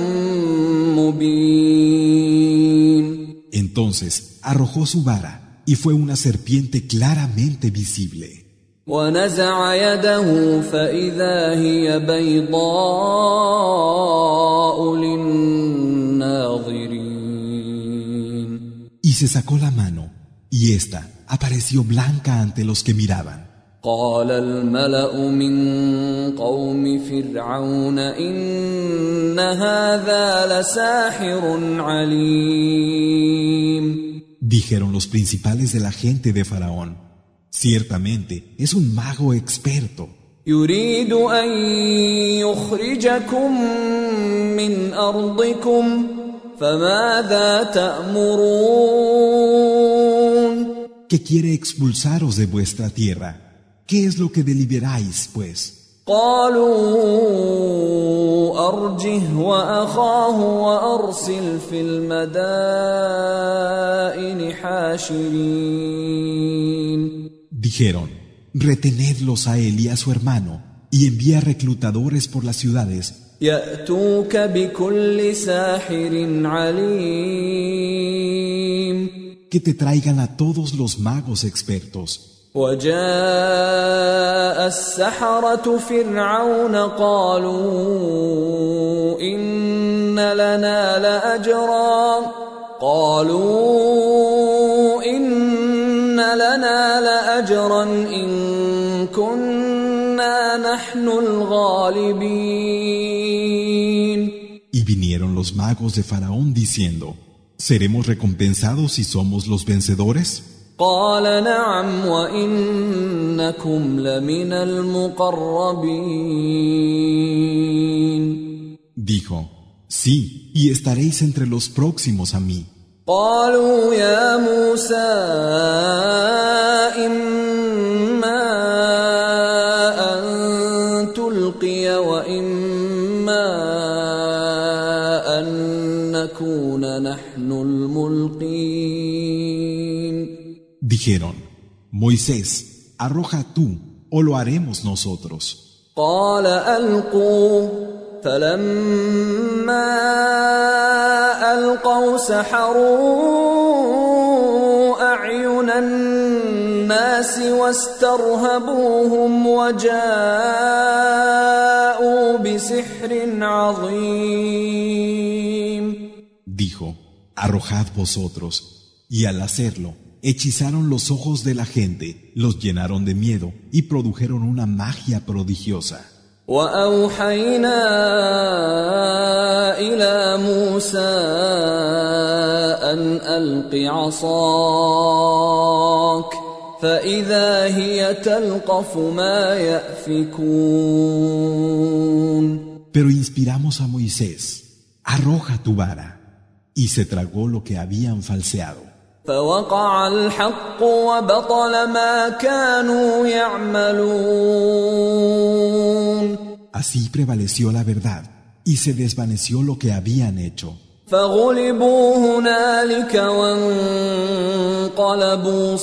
مبين. Entonces arrojó su vara y fue una serpiente claramente visible. ونزع يده فإذا هي بيضاء للناظرين. Y se sacó la mano, y ésta apareció blanca ante los que miraban. قال الملأ من قوم فرعون إن هذا لساحر عليم. Dijeron los principales de la gente de Faraón: ciertamente es un mago experto. يريد أن يخرجكم من أرضكم فماذا تأمرون. Que quiere expulsaros de vuestra tierra. ¿Qué es lo que deliberáis, pues? قالوا أرجه وأخاه وأرسل في المدائن حاشرين. Dijeron: retenedlos a él y a su hermano y envía reclutadores por las ciudades يأتوك بكل ساحر عليم. que te traigan a todos los magos expertos. وجاء السحرة فرعون قالوا إن لنا لأجرا إن كنا نحن الغالبين. Y vinieron los magos de Faraón diciendo: ¿seremos recompensados si somos los vencedores? قال نعم وإنكم لمن المقربين. Dijo: sí, y estaréis entre los próximos a mí. قالوا يا موسى إما أن تلقي وإما أن نكون نحن الملقين. Dijeron: Moisés, arroja tú, o lo haremos nosotros. قال ألقوا فلما ألقوا سحروا أعين الناس واسترهبوهم وجاءوا بسحر عظيم. Dijo: arrojad vosotros, y al hacerlo hechizaron los ojos de la gente, los llenaron de miedo y produjeron una magia prodigiosa. وأوحينا إلى موسى أن ألق عصاك فإذا هي تلقف ما يأفكون. Pero inspiramos a Moisés: arroja tu vara, y se tragó lo que habían falseado. فوقع الحق وبطل ما كانوا يعملون. Así prevaleció la verdad y se desvaneció lo que habían hecho. فغلبوا هنالك وانقلبوا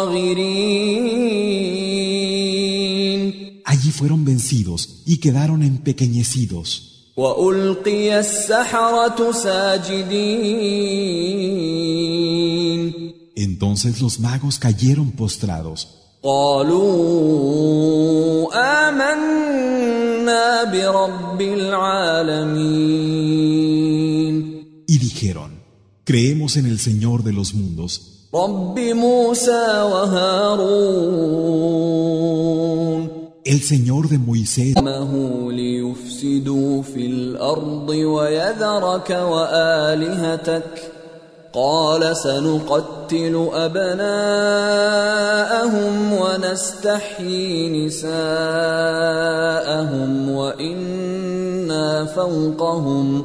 صاغرين. Allí fueron vencidos y quedaron empequeñecidos. وألقي السحرة ساجدين. Entonces los magos cayeron postrados. قالوا آمنا برب العالمين. Y dijeron: creemos en el Señor de los mundos, رب موسى وهارون. el Señor de Moisés ليفسدوا في الأرض ويذرك وآلهتك قال سنقتل أبناءهم ونستحيي نساءهم وإنا فوقهم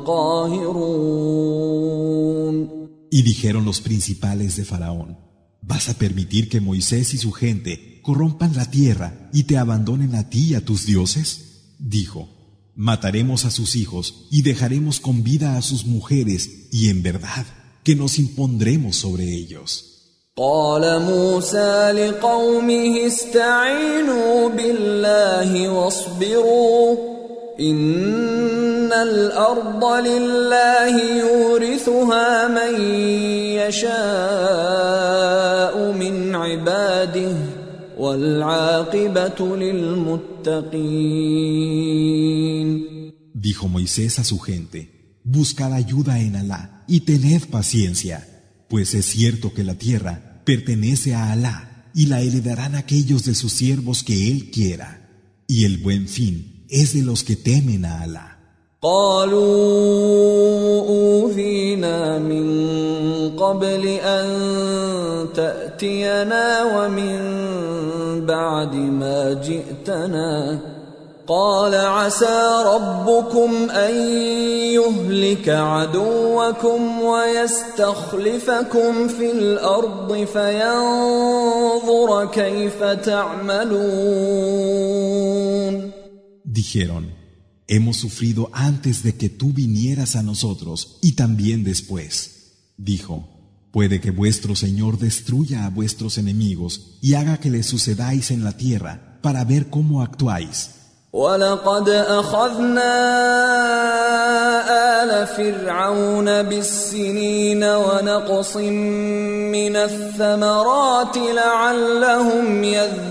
قاهرون. Y dijeron los principales de Faraón: ¿Vas a permitir que Moisés y su gente corrompan la tierra y te abandonen a ti y a tus dioses? Dijo: mataremos a sus hijos y dejaremos con vida a sus mujeres, y en verdad que nos impondremos sobre ellos. قال موسى لقومه استعينوا بالله واصبروا إن الأرض لله يورثها من يشاء من عباده والعاقبة للمتقين. Dijo Moisés a su gente: buscad ayuda en Alá y tened paciencia, pues es cierto que la tierra pertenece a Alá y la heredarán aquellos de sus siervos que Él quiera, y el buen fin es de los que temen a Alá. قالوا أوذينا من قبل أن تأتينا ومن بعد ما جئتنا قال عسى ربكم أن يهلك عدوكم ويستخلفكم في الأرض فينظر كيف تعملون. Dijeron: hemos sufrido antes de que tú vinieras a nosotros y también después. Dijo: puede que vuestro Señor destruya a vuestros enemigos y haga que les sucedáis en la tierra para ver cómo actuáis. وَلَقَدْ أَخَذْنَا آلَ فِرْعَوْنَ بِالسِّنِينَ وَنَقْصٍ مِّنَ الثَّمَرَاتِ لَعَلَّهُمْ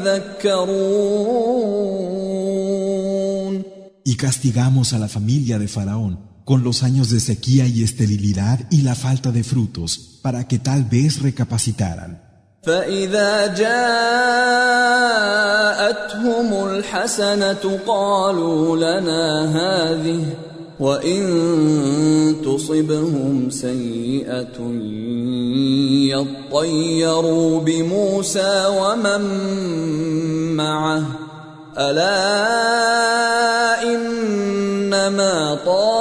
يَذَّكَّرُونَ. Y castigamos a la familia de Faraón con los años de sequía y esterilidad y la falta de frutos, para que tal vez recapacitaran. فَإِذَا جَاءَتْهُمُ الْحَسَنَةُ قَالُوا لَنَا هَٰذِهِ وَإِن تُصِبْهُمْ سَيِّئَةٌ يَطَّيَّرُوا بِمُوسَىٰ وَمَن مَّعَهُ أَلَا إِنَّمَا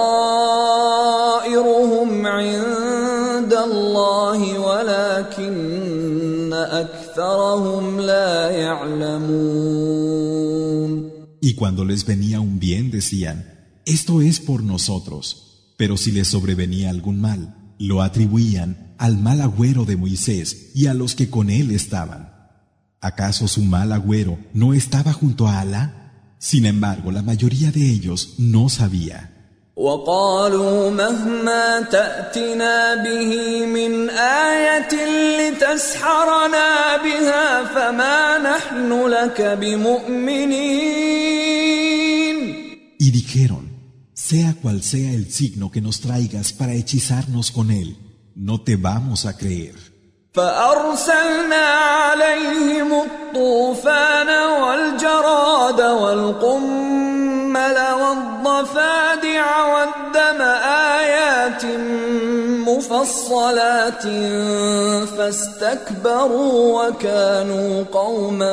طَائِرُهُمْ عِندَ اللَّهِ وَلَٰكِنَّ أَكْثَرَهُمْ لَا يَعْلَمُونَ. Y cuando les venía un bien decían: esto es por nosotros. Pero si les sobrevenía algún mal, lo atribuían al mal agüero de Moisés y a los que con él estaban. ¿Acaso su mal agüero no estaba junto a Alá? Sin embargo, la mayoría de ellos no sabía. وَقَالُوا مَهْمَا تَأْتِنَا بِهِ مِنْ آيَةٍ لِتَسْحَرَنَا بِهَا فَمَا نَحْنُ لَكَ بِمُؤْمِنِينَ. Y dijeron: sea cual sea el signo que nos traigas para hechizarnos con él, no te vamos a creer. فأرسلنا عليهم الطوفان والجراد والقمل والضفادع والدم آيات مفصلات فاستكبروا وكانوا قوما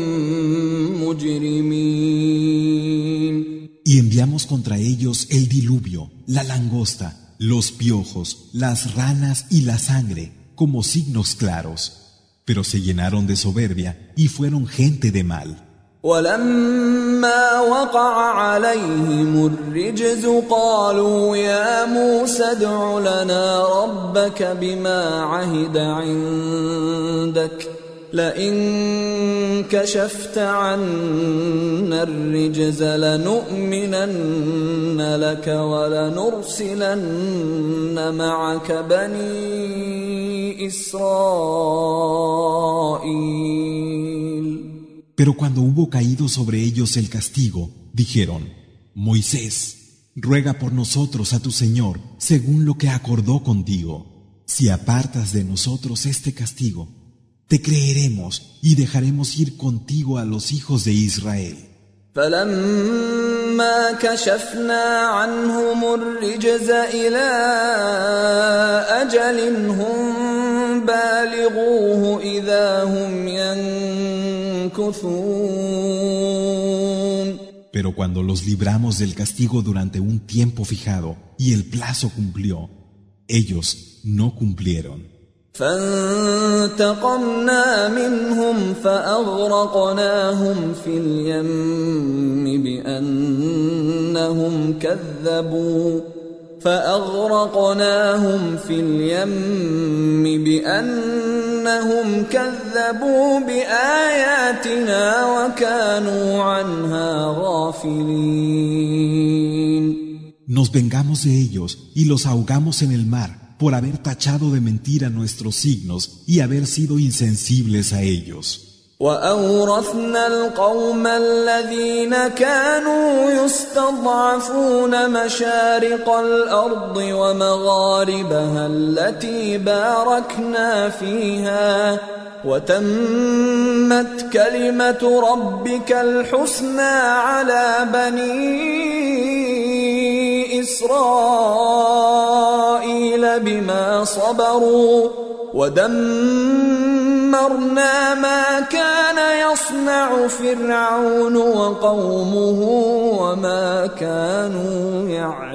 مجرمين. Y enviamos contra ellos el diluvio, la langosta, los piojos, las ranas y la sangre, como signos claros, pero se llenaron de soberbia y fueron gente de mal. ولما وقع عليهم الرجز قالوا يا موسى ادع لنا ربك بما عهد عندك لئن كشفت عنا الرجز لنؤمنن لك ولنرسلن معك بني إسرائيل. Pero cuando hubo caído sobre ellos el castigo, dijeron: Moisés, ruega por nosotros a tu Señor según lo que acordó contigo. Si apartas de nosotros este castigo, te creeremos y dejaremos ir contigo a los hijos de Israel. فلما كشفنا عنهم الرجز إلى أجل هم بالغوه إذا هم ينكثون. Pero cuando los libramos del castigo durante un tiempo fijado y el plazo cumplió, ellos no cumplieron. فانتقمنا منهم فأغرقناهم في اليم بأنهم كذبوا بآياتنا وكانوا عنها غافلين. Nos vengamos de ellos y los ahogamos en el mar por haber tachado de mentira nuestros signos y haber sido insensibles a ellos. وأورثنا القوم الذين كانوا يستضعفون مشارق الأرض ومغاربها التي باركنا فيها وتمت كلمة ربك الحسنى على بني إسرائيل بما صبروا ودمرنا ما كان يصنع فرعون وقومه وما كانوا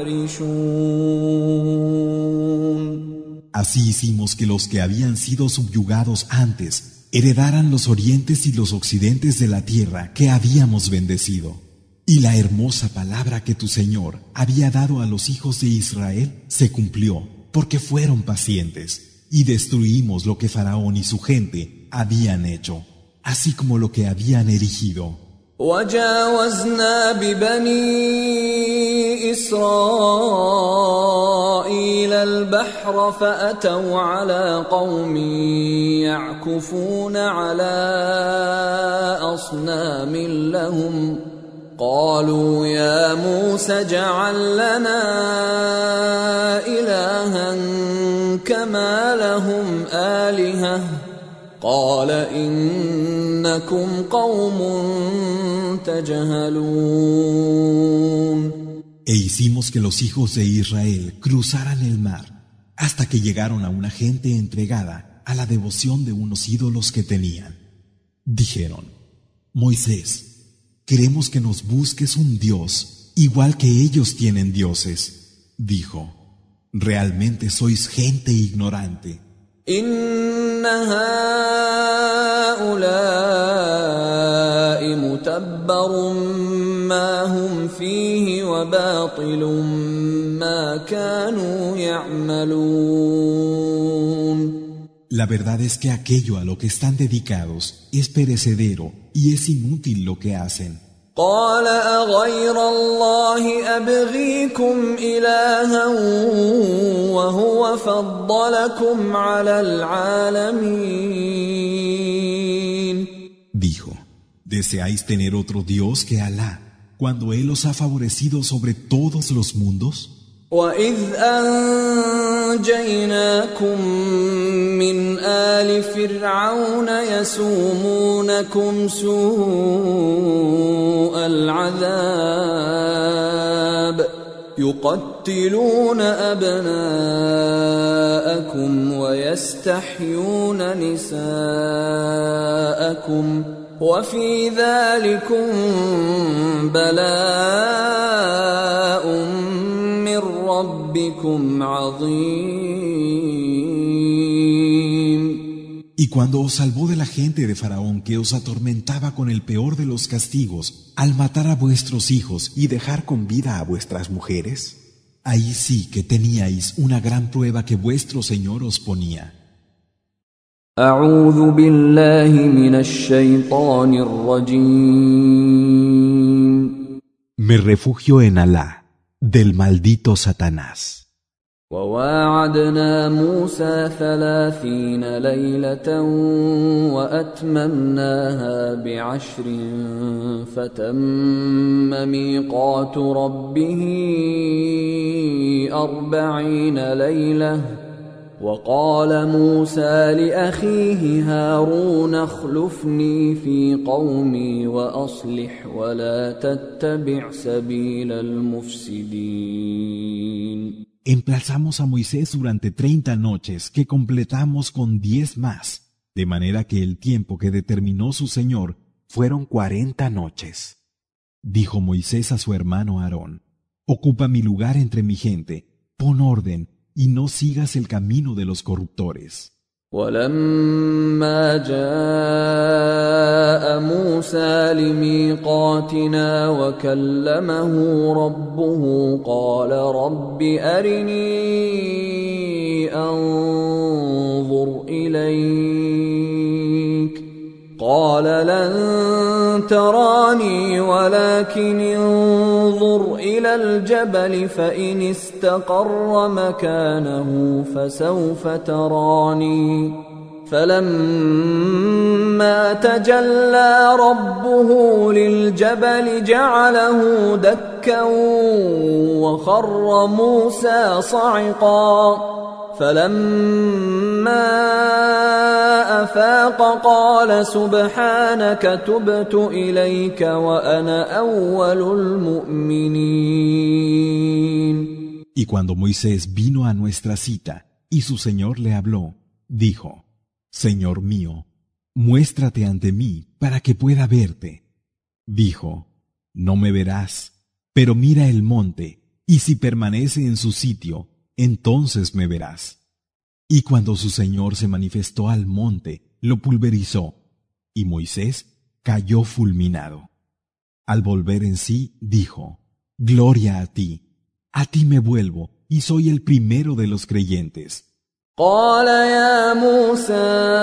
يعرشون. Así hicimos que los que habían sido subyugados antes heredaran los orientes y los occidentes de la tierra que habíamos bendecido. Y la hermosa palabra que tu Señor había dado a los hijos de Israel se cumplió, porque fueron pacientes. Y destruimos lo que Faraón y su gente habían hecho, así como lo que habían erigido. وجاوزنا ببني إسرائيل البحر فأتوا على قوم يعكفون على أصنام لهم قالوا يا موسى اجعل لنا إلها كما لهم آلهة قال إنكم قوم تجهلون. E hicimos que los hijos de Israel cruzaran el mar hasta que llegaron a una gente entregada a la devoción de unos ídolos que tenían. Dijeron: Moisés, queremos que nos busques un Dios igual que ellos tienen dioses. Dijo: realmente sois gente ignorante. إن هؤلاء متبر ما هم فيه وباطل ما كانوا يعملون. La verdad es que aquello a lo que están dedicados es perecedero y es inútil lo que hacen. قال أغير الله أبغيكم إلها وهو فضلكم على العالمين. Dijo: ¿deseáis tener otro Dios que Alá cuando Él os ha favorecido sobre todos los mundos? وَإِذْ أَنْجَيْنَاكُمْ مِنْ آلِ فِرْعَوْنَ يَسُومُونَكُمْ سُوءَ الْعَذَابِ يُقَتِّلُونَ أَبْنَاءَكُمْ وَيَسْتَحْيُونَ نِسَاءَكُمْ وَفِي ذَلِكُمْ بَلَاءٌ من ربكم عظيم. Y cuando os salvó de la gente de Faraón que os atormentaba con el peor de los castigos, al matar a vuestros hijos y dejar con vida a vuestras mujeres, ahí sí que teníais una gran prueba que vuestro Señor os ponía. أعوذ بالله من الشيطان الرجيم. Me refugio en Alá del maldito Satanás. وواعدنا موسى 30 ليلة وأتممناها ب10 فتم ميقات ربه 40 ليلة وقال موسى لأخيه هارون اخلفني في قومي وأصلح ولا تتبع سبيل المفسدين. Emplazamos a Moisés durante 30 noches que completamos con 10 más, de manera que el tiempo que determinó su Señor fueron 40 noches. Dijo Moisés a su hermano Aarón: Ocupa mi lugar entre mi gente, pon orden y no sigas el camino de los corruptores. ولما جاء موسى لميقاتنا وكلمه ربه قال رب أرني أنظر إليك قال لن تراني ولكن انظر إلى الجبل فإن استقر مكانه فسوف تراني فلما تجلى ربه للجبل جعله دكا وخر موسى صعقا فلما أفاق قال سبحانك تبت إليك وأنا أول المؤمنين. Y cuando Moisés vino a nuestra cita y su Señor le habló, dijo: Señor mío, muéstrate ante mí para que pueda verte. Dijo: No me verás, pero mira el monte, y si permanece en su sitio, entonces me verás. Y cuando su Señor se manifestó al monte, lo pulverizó, y Moisés cayó fulminado. Al volver en sí, dijo: Gloria a ti me vuelvo, y soy el primero de los creyentes. قال يا موسى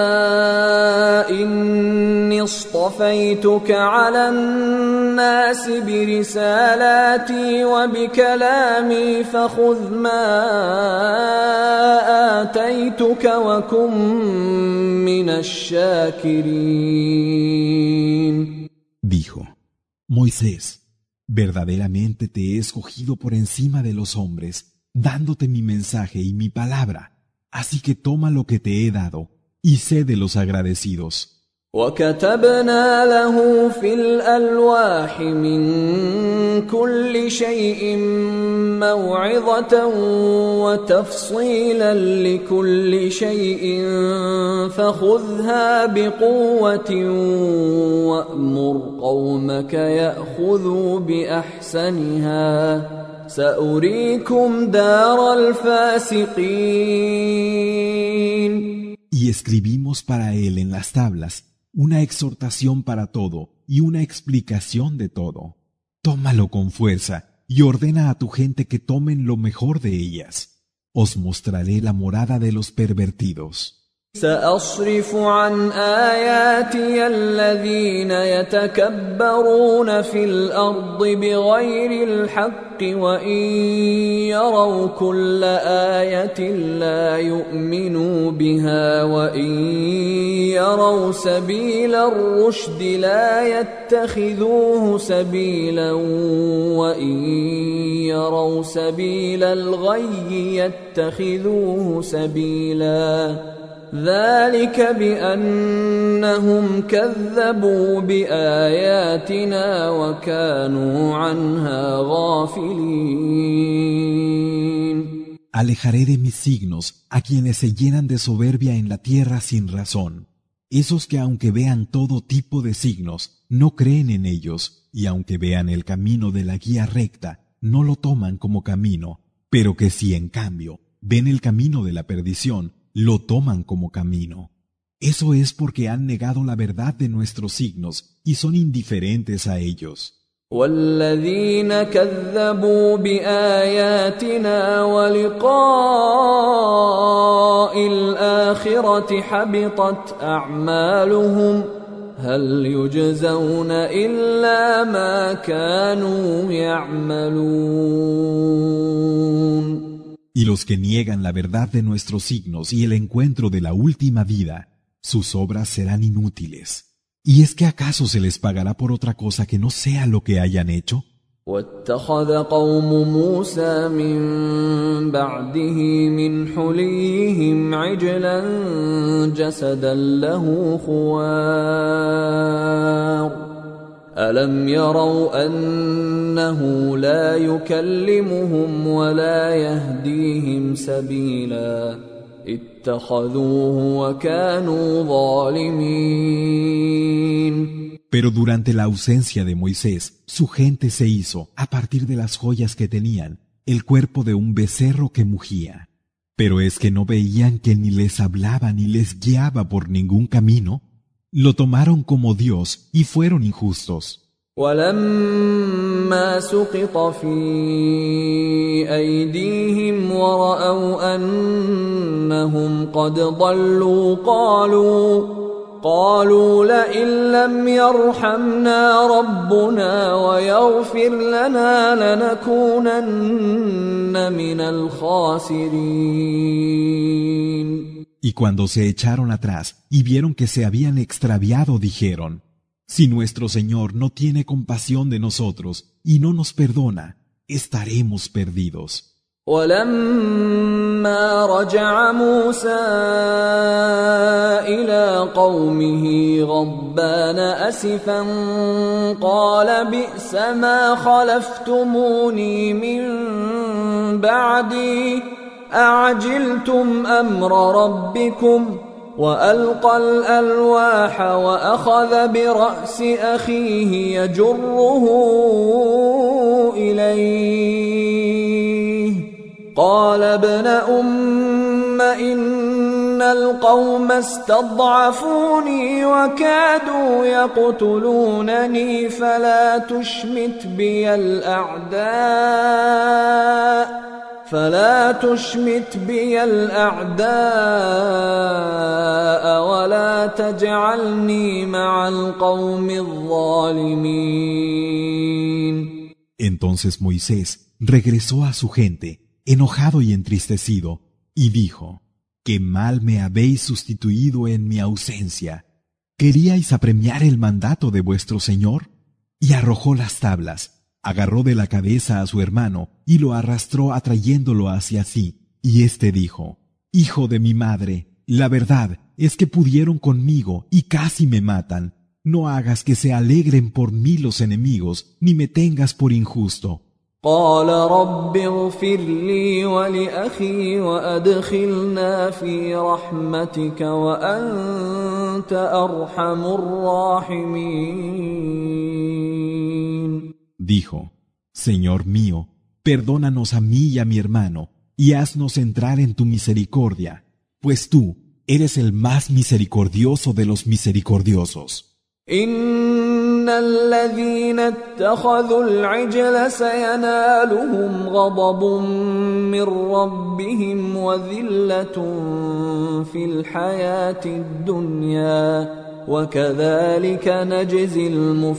إني اصطفيتك على الناس برسالاتي وبكلامي فخذ ما آتيتك وكن من الشاكرين. Dijo: Moisés, verdaderamente te he escogido por encima de los hombres, dándote mi mensaje y mi palabra. Así que toma lo que te he dado y sé de los agradecidos. وكتبنا له في الألواح من كل شيء موعظة وتفصيلا لكل شيء فخذها بقوة وأمر قومك يأخذوا بأحسنها سأريكم دار الفاسقين. Y escribimos para él en las tablas una exhortación para todo y una explicación de todo. Tómalo con fuerza y ordena a tu gente que tomen lo mejor de ellas. Os mostraré la morada de los pervertidos. سأصرف عن آياتي الذين يتكبرون في الأرض بغير الحق وإن يروا كل آية لا يؤمنوا بها وإن يروا سبيل الرشد لا يتخذوه سبيلا وإن يروا سبيل الغي يتخذوه سبيلا ذلك بأنهم كذبوا بآياتنا وكانوا عنها غافلين. Alejaré de mis signos a quienes se llenan de soberbia en la tierra sin razón, esos que aunque vean todo tipo de signos, no creen en ellos, y aunque vean el camino de la guía recta, no lo toman como camino, pero que si en cambio ven el camino de la perdición, lo toman como camino. Eso es porque han negado la verdad de nuestros signos y son indiferentes a ellos. والذين كذبوا بآياتنا ولقاء الآخرة حبطت أعمالهم هل يجزون إلا ما كانوا يعملون. Y los que niegan la verdad de nuestros signos y el encuentro de la última vida, sus obras serán inútiles. ¿Y es que acaso se les pagará por otra cosa que no sea lo que hayan hecho? واتخذ قوم موسى من بعده من حليهم عجلا جسدا له خوار ألم يروا أنه لا يكلمهم ولا يهديهم سبيلا اتخذوه وكانوا ظالمين. Pero durante la ausencia de Moisés, su gente se hizo, a partir de las joyas que tenían, el cuerpo de un becerro que mugía. Pero es que no veían que ni les hablaba ni les guiaba por ningún camino. Lo tomaron como Dios y fueron injustos. ولما سقط في أيديهم ورأوا أنهم قد ضلوا قالوا لئن لم يرحمنا ربنا ويغفر لنا لنكونن من الخاسرين. Y cuando se echaron atrás y vieron que se habían extraviado, dijeron: si nuestro Señor no tiene compasión de nosotros y no nos perdona, estaremos perdidos. ولما رجع موسى إلى قومه غضبان أسفا قال بئس ما خلفتموني من بعدي أعجلتم أمر ربكم وألقى الألواح وأخذ برأس أخيه يجره إليه قال ابن أم إن القوم استضعفوني وكادوا يقتلونني فلا تشمت بي الأعداء ولا تجعلني مع القوم الظالمين. Entonces Moisés regresó a su gente, enojado y entristecido, y dijo: «Qué mal me habéis sustituido en mi ausencia. ¿Queríais apremiar el mandato de vuestro Señor?». Y arrojó las tablas, agarró de la cabeza a su hermano y lo arrastró atrayéndolo hacia sí. Y éste dijo: «Hijo de mi madre, la verdad es que pudieron conmigo y casi me matan. No hagas que se alegren por mí los enemigos, ni me tengas por injusto». قال رب اغفر لي ولأخي وأدخلنا في رحمتك وأنت أرحم الراحمين. Dijo: «Señor mío, perdónanos a mí y a mi hermano, y haznos entrar en tu misericordia, pues tú eres el más misericordioso de los misericordiosos». إن الذين اتخذوا العجل سينالهم غضب من ربهم وذلة في الحياة الدنيا وكذلك نجزي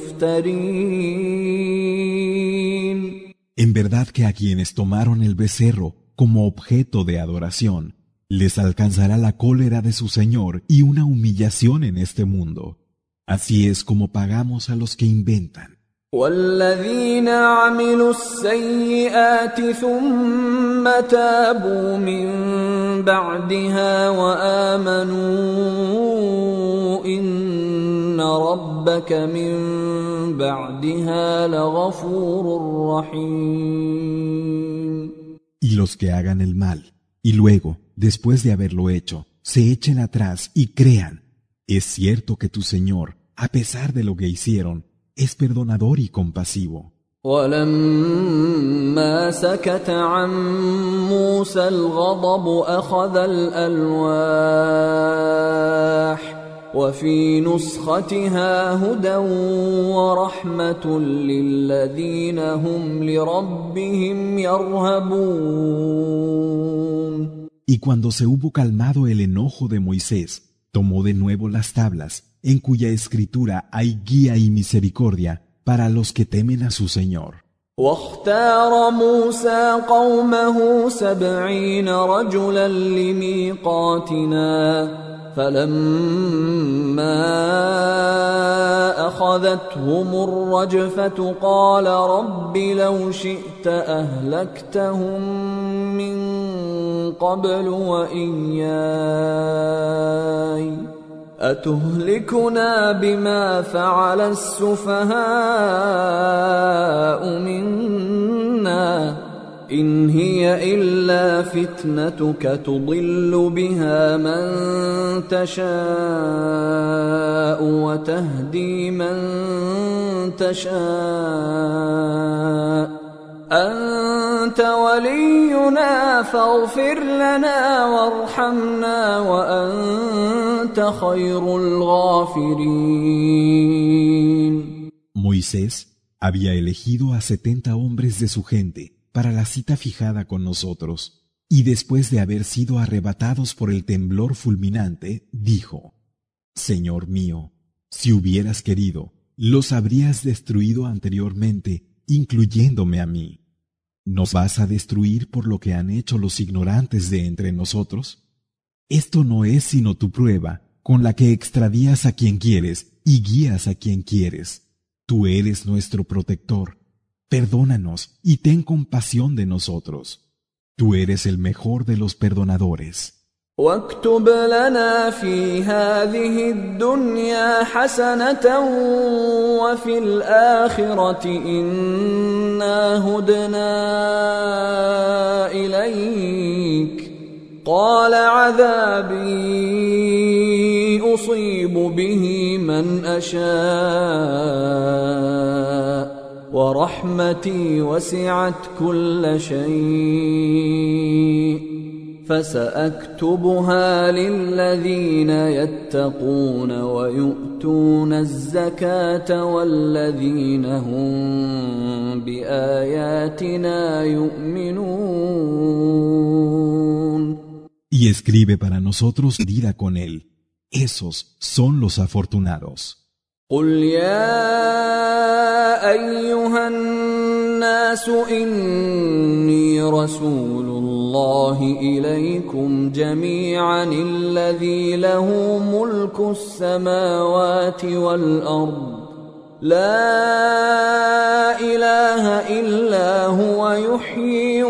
المفترين. En verdad que a quienes tomaron el becerro como objeto de adoración, les alcanzará la cólera de su Señor y una humillación en este mundo. Así es como pagamos a los que inventan. والذين عملوا السيئات ثم تابوا من بعدها وآمنوا إن ربك من بعدها لغفور رحيم. Y los que hagan el mal, y luego, después de haberlo hecho, se echen atrás y crean: es cierto que tu Señor, a pesar de lo que hicieron, es perdonador y compasivo. ولما سكت عن موسى الغضب أخذ الألواح وفي نسختها هدى ورحمة للذين هم لربهم يرهبون. Y cuando se hubo calmado el enojo de Moisés, tomó de nuevo las tablas, en cuya escritura hay guía y misericordia para los que temen a su Señor. واختار موسى قومه 70 رجلا لميقاتنا فلما أخذتهم الرجفة قال رب لو شئت أهلكتهم من قبل وإياي أتهلكنا بما فعل السفهاء منا إن هي إلا فتنتك تضل بها من تشاء وتهدي من تشاء أنت ولينا فاغفر لنا وارحمنا وأنت خير الغافرين. Moisés había elegido a 70 hombres de su gente para la cita fijada con nosotros, y después de haber sido arrebatados por el temblor fulminante, dijo: Señor mío, si hubieras querido, los habrías destruido anteriormente, incluyéndome a mí. ¿Nos vas a destruir por lo que han hecho los ignorantes de entre nosotros? Esto no es sino tu prueba, con la que extravías a quien quieres y guías a quien quieres. Tú eres nuestro protector. Perdónanos y ten compasión de nosotros. Tú eres el mejor de los perdonadores. واكتب لنا في هذه الدنيا حسنة وفي الآخرة إنا هدنا إليك قال عذابي أصيب به من أشاء ورحمتي وسعت كل شيء فسأكتبها للذين يتقون ويؤتون الزكاة والذين هم بآياتنا يؤمنون. Y escribe para nosotros medida con él. Esos son los afortunados. قل يا أيها الناس إني رسول الله إليكم جميعا الذي له ملك السماوات والأرض لا إله إلا هو يحيي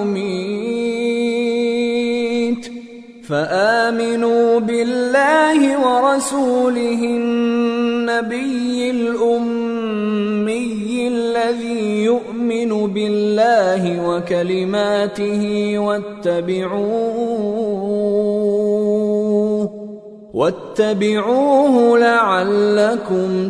ويميت فآمنوا بالله ورسوله النبي الأمي الذي يؤمن بالله وكلماته واتبعوه لعلكم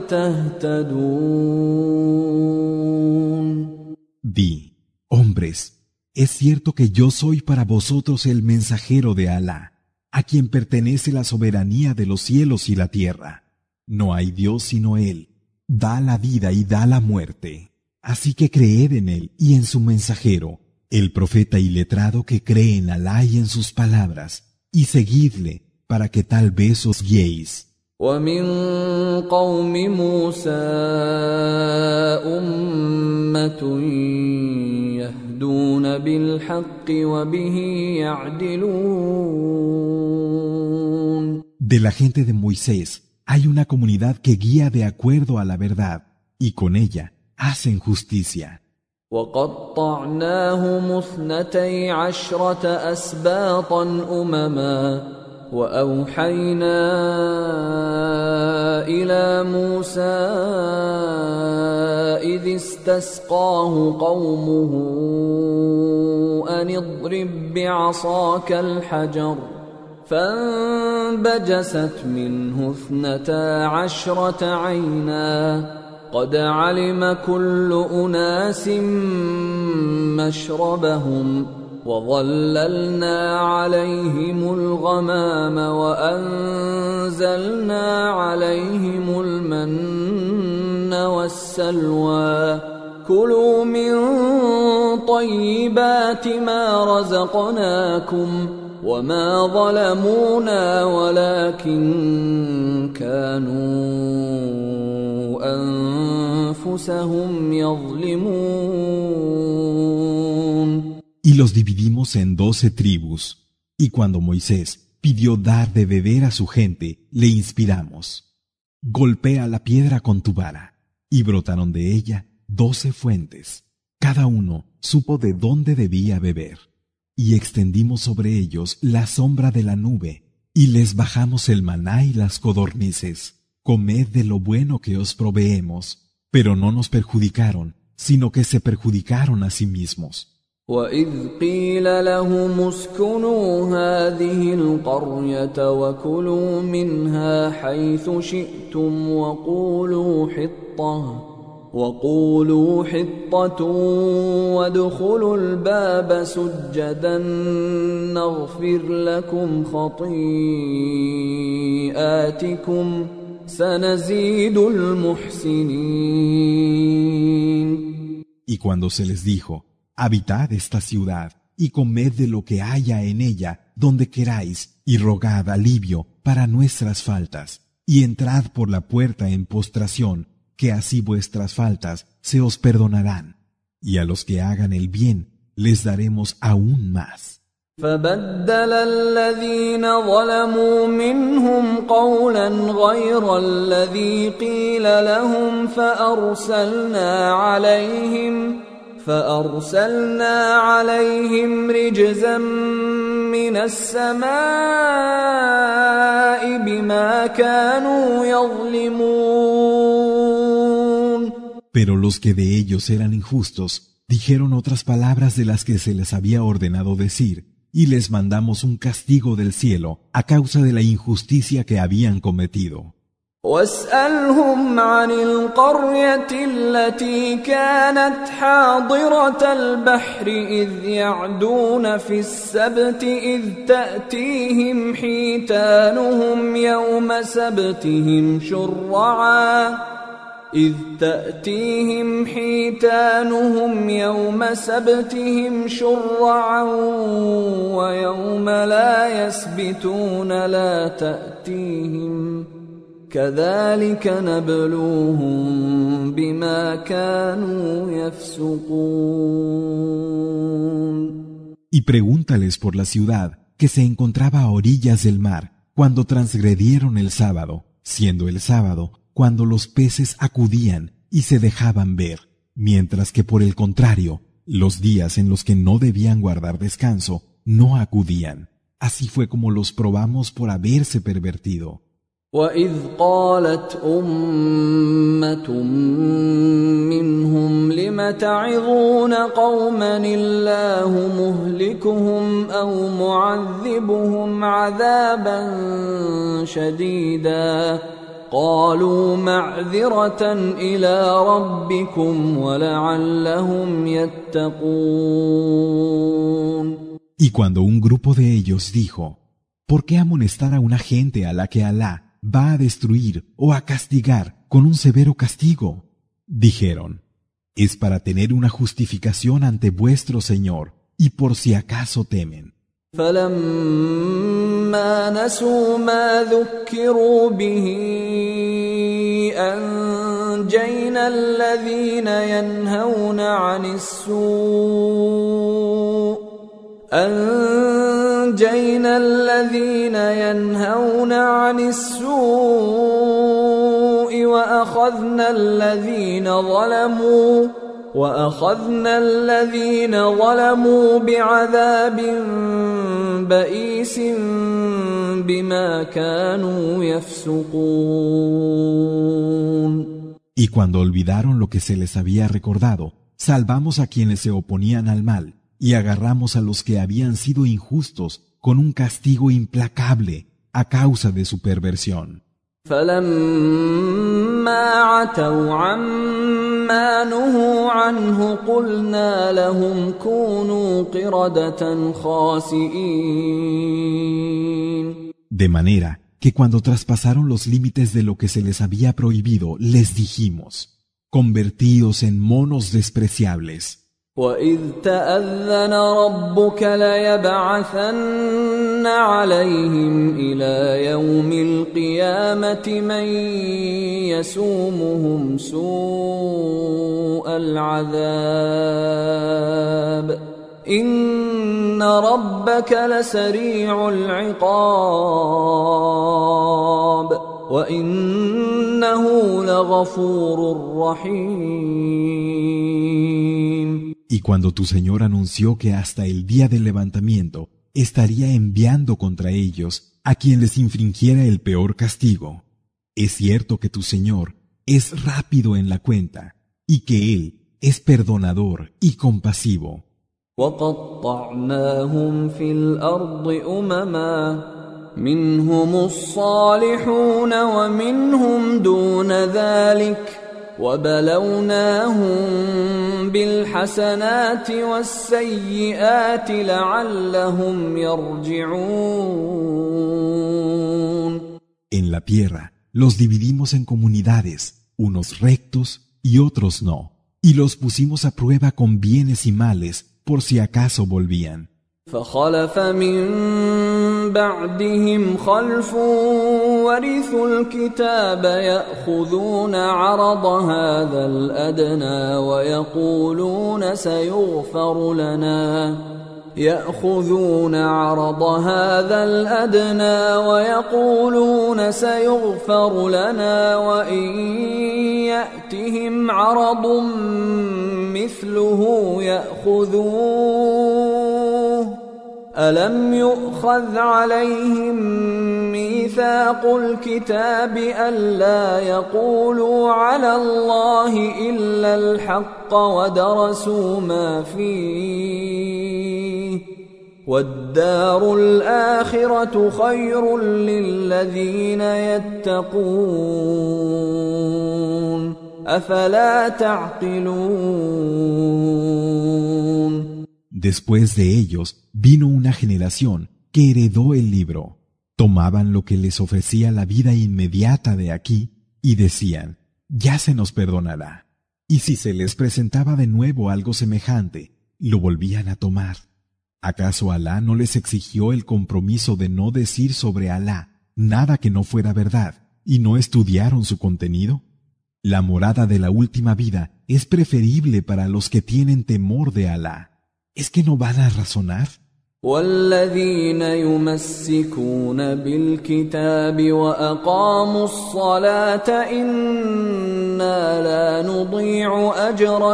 تهتدون. Di, hombres, es cierto que yo soy para vosotros el mensajero de Alá, a quien pertenece la soberanía de los cielos y la tierra. No hay Dios sino Él, da la vida y da la muerte. Así que creed en Él y en su mensajero, el profeta iletrado que cree en Alá y en sus palabras, y seguidle para que tal vez os guiéis. ومن قوم موسى أمة يهدون بالحق وبه يعدلون. De la gente de Moisés hay una comunidad que guía de acuerdo a la verdad, y con ella hacen justicia. وقطعناهم 12 أسباطا أمما وأوحينا إلى موسى إذ استسقاه قومه أن اضرب بعصاك الحجر فانبجست منه 12 عينا قد علم كل أناس مشربهم وظللنا عليهم الغمام وأنزلنا عليهم المن والسلوى كلوا من طيبات ما رزقناكم وما ظلمونا ولكن كانوا أنفسهم يظلمون. Y los dividimos en 12 tribus, y cuando Moisés pidió dar de beber a su gente, le inspiramos. Golpea la piedra con tu vara, y brotaron de ella 12 fuentes. Cada uno supo de dónde debía beber. Y extendimos sobre ellos la sombra de la nube, y les bajamos el maná y las codornices. Comed de lo bueno que os proveemos. Pero no nos perjudicaron, sino que se perjudicaron a sí mismos. وَإِذْ قِيلَ لَهُمُ اسْكُنُوا هَٰذِهِ الْقَرْيَةَ وَكُلُوا مِنْهَا حَيْثُ شِئْتُمْ وَقُولُوا حِطَّةٌ وَادْخُلُوا الْبَابَ سُجَّدًا نَّغْفِرْ لَكُمْ خَطِيئَاتِكُمْ سَنَزِيدُ الْمُحْسِنِينَ. Y cuando se les dijo, habitad esta ciudad, y comed de lo que haya en ella, donde queráis, y rogad alivio para nuestras faltas, y entrad por la puerta en postración, que así vuestras faltas se os perdonarán, y a los que hagan el bien les daremos aún más. فبدل الذين ظلموا منهم قولا غير الذي قيل لهم فأرسلنا عليهم رجزا من السماء بما كانوا يظلمون. Pero los que de ellos eran injustos dijeron otras palabras de las que se les había ordenado decir, y les mandamos un castigo del cielo a causa de la injusticia que habían cometido. واسألهم عن القرية التي كانت حاضرة البحر إذ يعدون في السبت إذ تأتيهم حيتانهم يوم سبتهم شرعا ويوم لا يسبتون لا تأتيهم كذلك نبلوهم بما كانوا يفسقون. Y pregúntales por la ciudad que se encontraba a orillas del mar cuando transgredieron el sábado, siendo el sábado cuando los peces acudían y se dejaban ver, mientras que por el contrario, los días en los que no debían guardar descanso no acudían. Así fue como los probamos por haberse pervertido. وَإِذْ قَالَتْ أُمَّةٌ مِّنْهُمْ لِمَ تَعِظُونَ قَوْمًا اللَّهُ مُهْلِكُهُمْ أَوْ مُعَذِّبُهُمْ عَذَابًا شَدِيدًا قَالُوا مَعْذِرَةً إِلَىٰ رَبِّكُمْ وَلَعَلَّهُمْ يَتَّقُونَ. Y cuando un grupo de ellos dijo, ¿por qué amonestar a una gente a la que Alá va a destruir o a castigar con un severo castigo? Dijeron, es para tener una justificación ante vuestro Señor y por si acaso temen. فَلَمَّا نَسُوا مَا ذُكِّرُوا بِهِ أَنجَيْنَا الَّذِينَ ينهون عن السوء وأخذنا الذين ظلموا بعذاب بئيس بما كانوا يفسقون. Y cuando olvidaron lo que se les había recordado, salvamos a quienes se oponían al mal y agarramos a los que habían sido injustos con un castigo implacable a causa de su perversión. فَلَمَّا عَتَوْا عَمَّا نُهُوا عَنْهُ قُلْنَا لَهُمْ كُونُوا قِرَدَةً خَاسِئِينَ. De manera que cuando traspasaron los límites de lo que se les había prohibido, les dijimos, convertíos en monos despreciables. وَإِذْ تَأَذَّنَ رَبُّكَ لَيَبْعَثَنَّ عَلَيْهِمْ إِلَى يَوْمِ الْقِيَامَةِ مَن يَسُومُهُمْ سُوءَ الْعَذَابِ إن ربك لسريع العقاب وإنه لغفور رحيم. Y cuando tu Señor anunció que hasta el día del levantamiento estaría enviando contra ellos a quien les infringiera el peor castigo, es cierto que tu Señor es rápido en la cuenta y que Él es perdonador y compasivo. وقطعناهم في الأرض أمما منهم الصالحون ومنهم دون ذلك وبلوناهم بالحسنات والسيئات لعلهم يرجعون. En la tierra los dividimos en comunidades, unos rectos y otros no, y los pusimos a prueba con bienes y males por si acaso volvían. فخلف من بعدهم خلف ورثوا الكتاب يأخذون عرض هذا الأدنى ويقولون سيغفر لنا وإن يأتهم عرض مثله يأخذوه ألم يؤخذ عليهم ميثاق الكتاب ألا يقولوا على الله إلا الحق ودرسوا ما فيه والدار الآخرة خير للذين يتقون أفلا تعقلون. Después de ellos vino una generación que heredó el libro. Tomaban lo que les ofrecía la vida inmediata de aquí y decían, ya se nos perdonará. Y si se les presentaba de nuevo algo semejante, lo volvían a tomar. ¿Acaso Alá no les exigió el compromiso de no decir sobre Alá nada que no fuera verdad y no estudiaron su contenido? La morada de la última vida es preferible para los que tienen temor de Alá. ¿Es que no van a razonar? والذين يمسكون بالكتاب وأقاموا الصلاة إنا لا نضيع أجر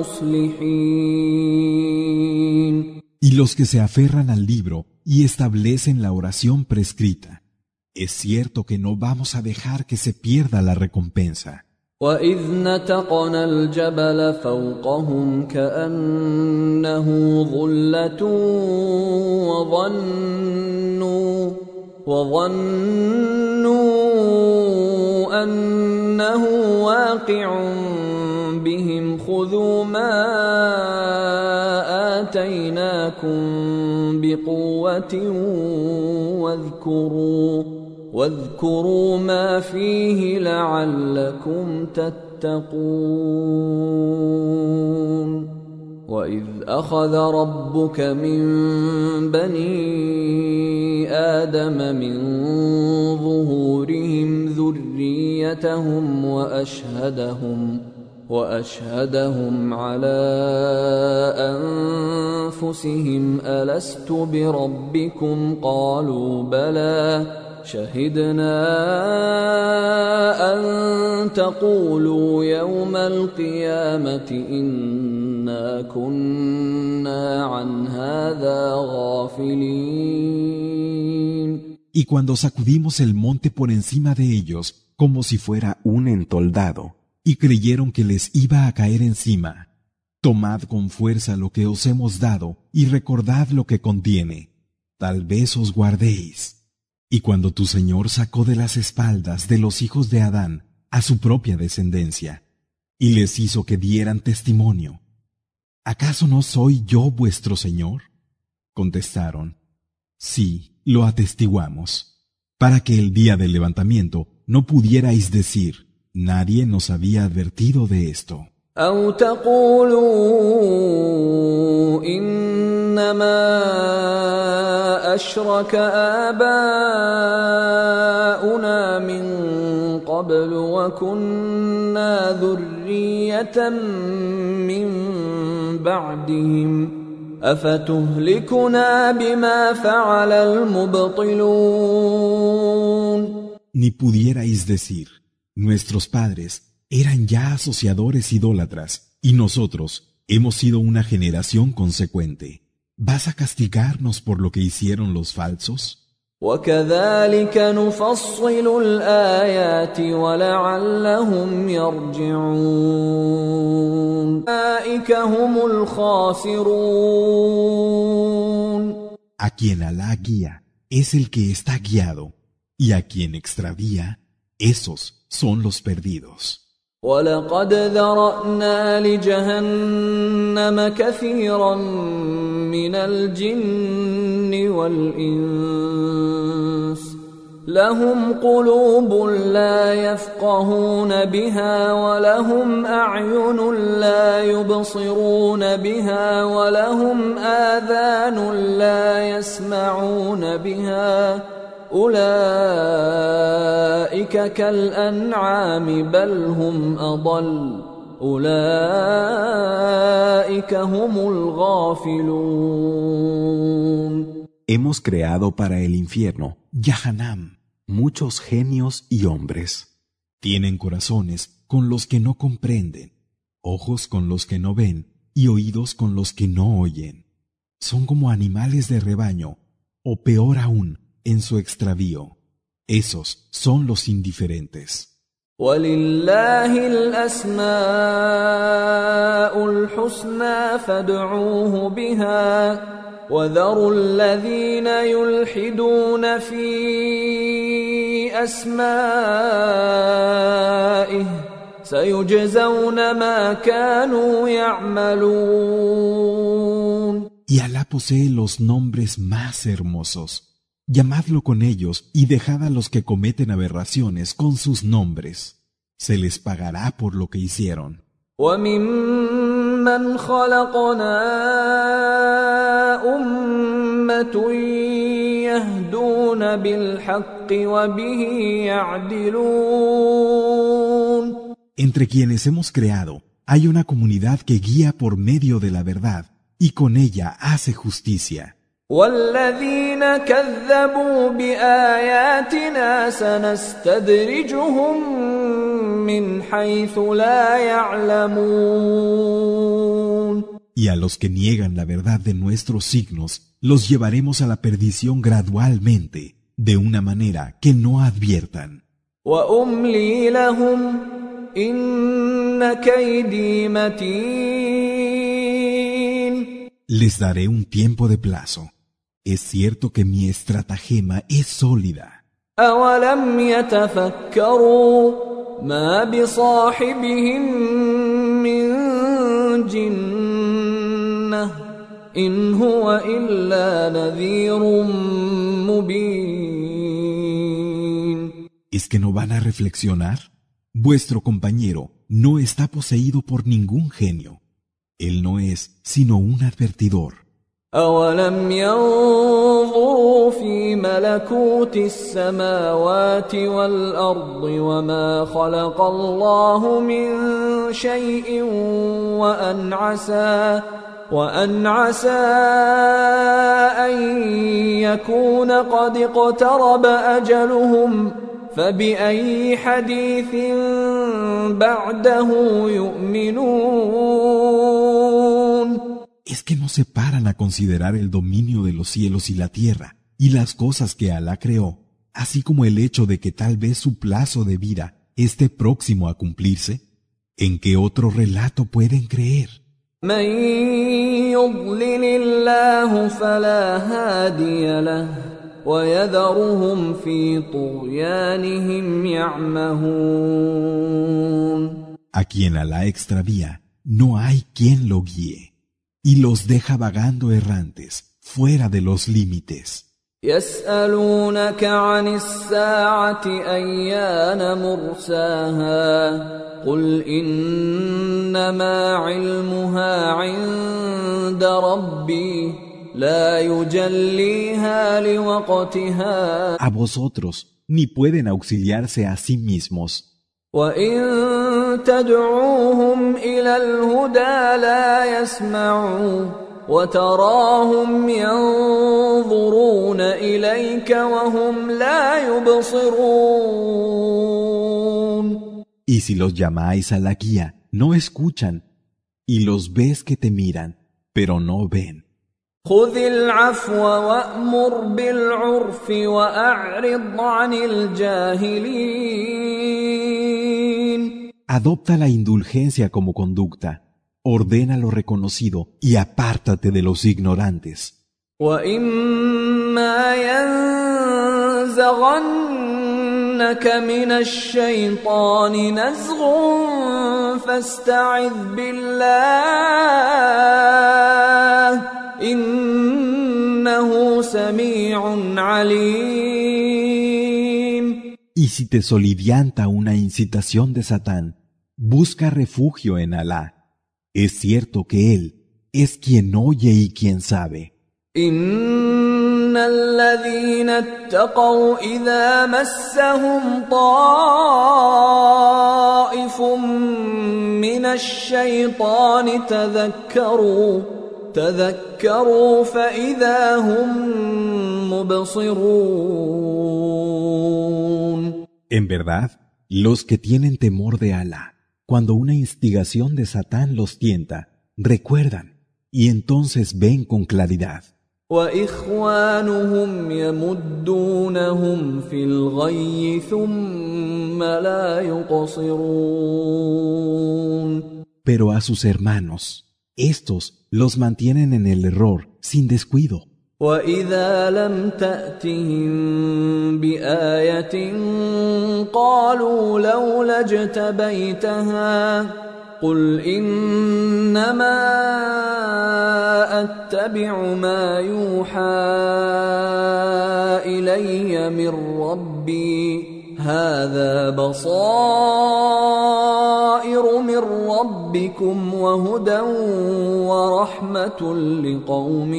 المصلحين. Y los que se aferran al libro y establecen la oración prescrita, es cierto que no vamos a dejar que se pierda la recompensa. وَإِذْ نَتَقْنَا الْجَبَلَ فَوْقَهُمْ كَأَنَّهُ ظُلَّةٌ وَظَنُّوا أَنَّهُ واقع بهم خُذُوا ما آتَيْنَاكُمْ بِقُوَّةٍ واذكروا ما فيه لعلكم تتقون. وإذ أخذ ربك من بني آدم من ظهورهم ذريتهم وأشهدهم على أنفسهم ألست بربكم قالوا بلى شهدنا أن تقولوا يوم القيامة إنا كنا عن هذا غافلين. Y cuando sacudimos el monte por encima de ellos como si fuera un entoldado y creyeron que les iba a caer encima, tomad con fuerza lo que os hemos dado y recordad lo que contiene, tal vez os guardéis. Y cuando tu Señor sacó de las espaldas de los hijos de Adán a su propia descendencia, y les hizo que dieran testimonio, ¿acaso no soy yo vuestro Señor? Contestaron, sí, lo atestiguamos, para que el día del levantamiento no pudierais decir, nadie nos había advertido de esto. أو تقولوا إنما أشرك آباؤنا من قبل وكنا ذرية من بعدهم أفتهلكنا بما فعل المبطلون. Ni pudierais decir, nuestros padres eran ya asociadores idólatras y nosotros hemos sido una generación consecuente. ¿Vas a castigarnos por lo que hicieron los falsos? وكذلك نفصل الآيات ولعلهم يرجعون. أولئك هم الخاسرون. A quien Alá guía es el que está guiado, y a quien extravía, esos son los perdidos. ولقد ذرأنا لجهنم كثيرا من الجن والإنس لهم قلوب لا يفقهون بها ولهم أعين لا يبصرون بها ولهم آذان لا يسمعون بها أولئك كالأنعام بل هم أضل أولئك هم الغافلون. Hemos creado para el infierno, Yahanam, muchos genios y hombres. Tienen corazones con los que no comprenden, ojos con los que no ven y oídos con los que no oyen. Son como animales de rebaño, o peor aún, en su extravío. Esos son los indiferentes. وَلِلَّهِ الْأَسْمَاءُ الْحُسْنَى فَادْعُوهُ بِهَا وَذَرُوا الَّذِينَ يُلْحِدُونَ فِي أَسْمَائِهِ سَيُجْزَوْنَ مَا كَانُوا يَعْمَلُونَ. Y Alá posee los nombres más hermosos. Llamadlo con ellos y dejad a los que cometen aberraciones con sus nombres. Se les pagará por lo que hicieron. وَمِمَّنْ خَلَقْنَا أُمَّةٌ يَهْدُونَ بِالْحَقِّ وَبِهِ يَعْدِلُونَ. Entre quienes hemos creado, hay una comunidad que guía por medio de la verdad y con ella hace justicia. وَالَّذِينَ كَذَّبُوا بِآيَاتِنَا سَنَسْتَدْرِجُهُم مِّنْ حَيْثُ لَا يَعْلَمُونَ. Y a los que niegan la verdad de nuestros signos, los llevaremos a la perdición gradualmente, de una manera que no adviertan. وَأُمْلِي لَهُمْ إِنَّ كَيْدِي مَتِينٌ. Les daré un tiempo de plazo. Es cierto que mi estratagema es sólida. أَوَلَمْ يَتَفَكَّرُوا مَا بِصَاحِبِهِم مِّن جِنَّةٍ إِنْ هُوَ إِلَّا نَذِيرٌ مُبِينٌ. ¿Es que no van a reflexionar? Vuestro compañero no está poseído por ningún genio. Él no es sino un advertidor. أَوَلَمْ يَنظُرُوا فِي مَلَكُوتِ السَّمَاوَاتِ وَالْأَرْضِ وَمَا خَلَقَ اللَّهُ مِن شَيْءٍ وَأَنْ عَسَىٰ أَن يَكُونَ قَدِ اقْتَرَبَ أَجَلُهُمْ فَبِأَيِّ حَدِيثٍ بَعْدَهُ يُؤْمِنُونَ. ¿Es que no se paran a considerar el dominio de los cielos y la tierra y las cosas que Alá creó, así como el hecho de que tal vez su plazo de vida esté próximo a cumplirse? ¿En qué otro relato pueden creer? مَن يُضْلِلِ اللَّهُ فَلَا هَادِيَ لَهُ وَيَذَرُهُمْ فِي طُغْيَانِهِمْ يَعْمَهُونَ. A quien Alá extravía, no hay quien lo guíe, y los deja vagando errantes, fuera de los límites. يَسْأَلُونَكَ عَنِ السَّاعَةِ أَيَّانَ مُرْسَاهَا قُلْ إِنَّمَا عِلْمُهَا عِندَ رَبِّي لَا يُجَلِّيهَا لِوَقْتِهَا. A vosotros ni pueden auxiliarse a sí mismos. وَإِن تَدْعُوهُمْ إِلَى الْهُدَى لَا يَسْمَعُوا وتراهم ينظرون إليك وهم لا يبصرون. Y si los llamáis a la guía, no escuchan, y los ves que te miran, pero no ven. خذ العفو وأمر بالعرف وأعرض عن الجاهلين. Adopta la indulgencia como conducta, ordena lo reconocido y apártate de los ignorantes. وإما ينزغنك من الشيطان نزغ فاستعذ بالله إنه سميع عليم. Y si te solivianta una incitación de Satán, busca refugio en Alá. Es cierto que Él es quien oye y quien sabe. إن الذين اتقوا إذا مسهم طائف من الشيطان تذكروا فإذا هم مبصرون. En verdad, los que tienen temor de Alá, cuando una instigación de Satán los tienta, recuerdan y entonces ven con claridad. وإخوانهم يمدونهم في الغي ثم لا يقصرون. Pero a sus hermanos, estos los mantienen en el error sin descuido. وإذا لم تأتهم بآية قالوا لولا اجتبيتها قل إنما أتبع ما يوحى إلي من ربي هذا بصائر من ربكم وهدى ورحمة لقوم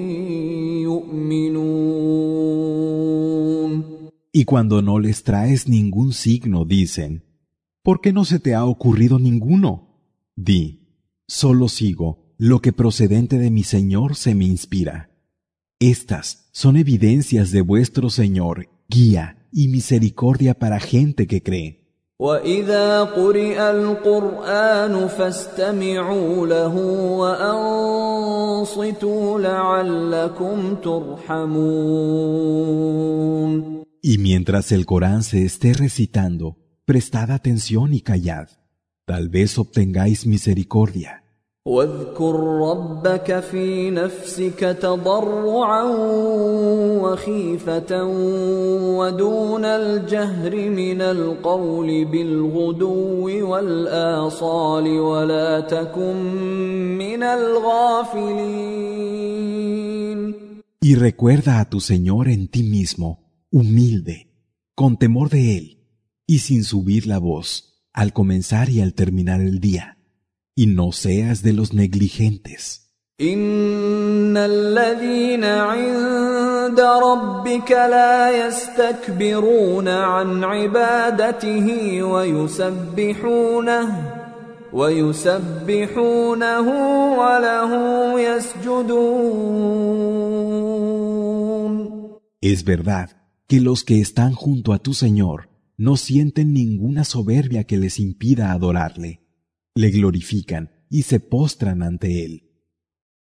يؤمنون. Y cuando no les traes ningún signo, dicen, ¿por qué no se te ha ocurrido ninguno? Di, solo sigo lo que procedente de mi Señor se me inspira. Estas son evidencias de vuestro Señor, guía y misericordia para gente que cree. وَإِذَا قُرِئَ الْقُرْآنُ فَاسْتَمِعُوا لَهُ وَأَنصِتُوا لَعَلَّكُمْ تُرْحَمُونَ. Y mientras el Corán se esté recitando, prestad atención y callad. Tal vez obtengáis misericordia. واذكر ربك في نفسك تضرعا وخيفة ودون الجهر من القول بالغدو والآصال ولا تكن من الغافلين. Y recuerda a tu Señor en ti mismo, humilde, con temor de Él, y sin subir la voz, al comenzar y al terminar el día. Y no seas de los negligentes. إن الذين عند ربك لا يستكبرون عن عبادته ويسبحونه وله يسجدون. Es verdad que los que están junto a tu Señor no sienten ninguna soberbia que les impida adorarle. Le glorifican y se postran ante Él.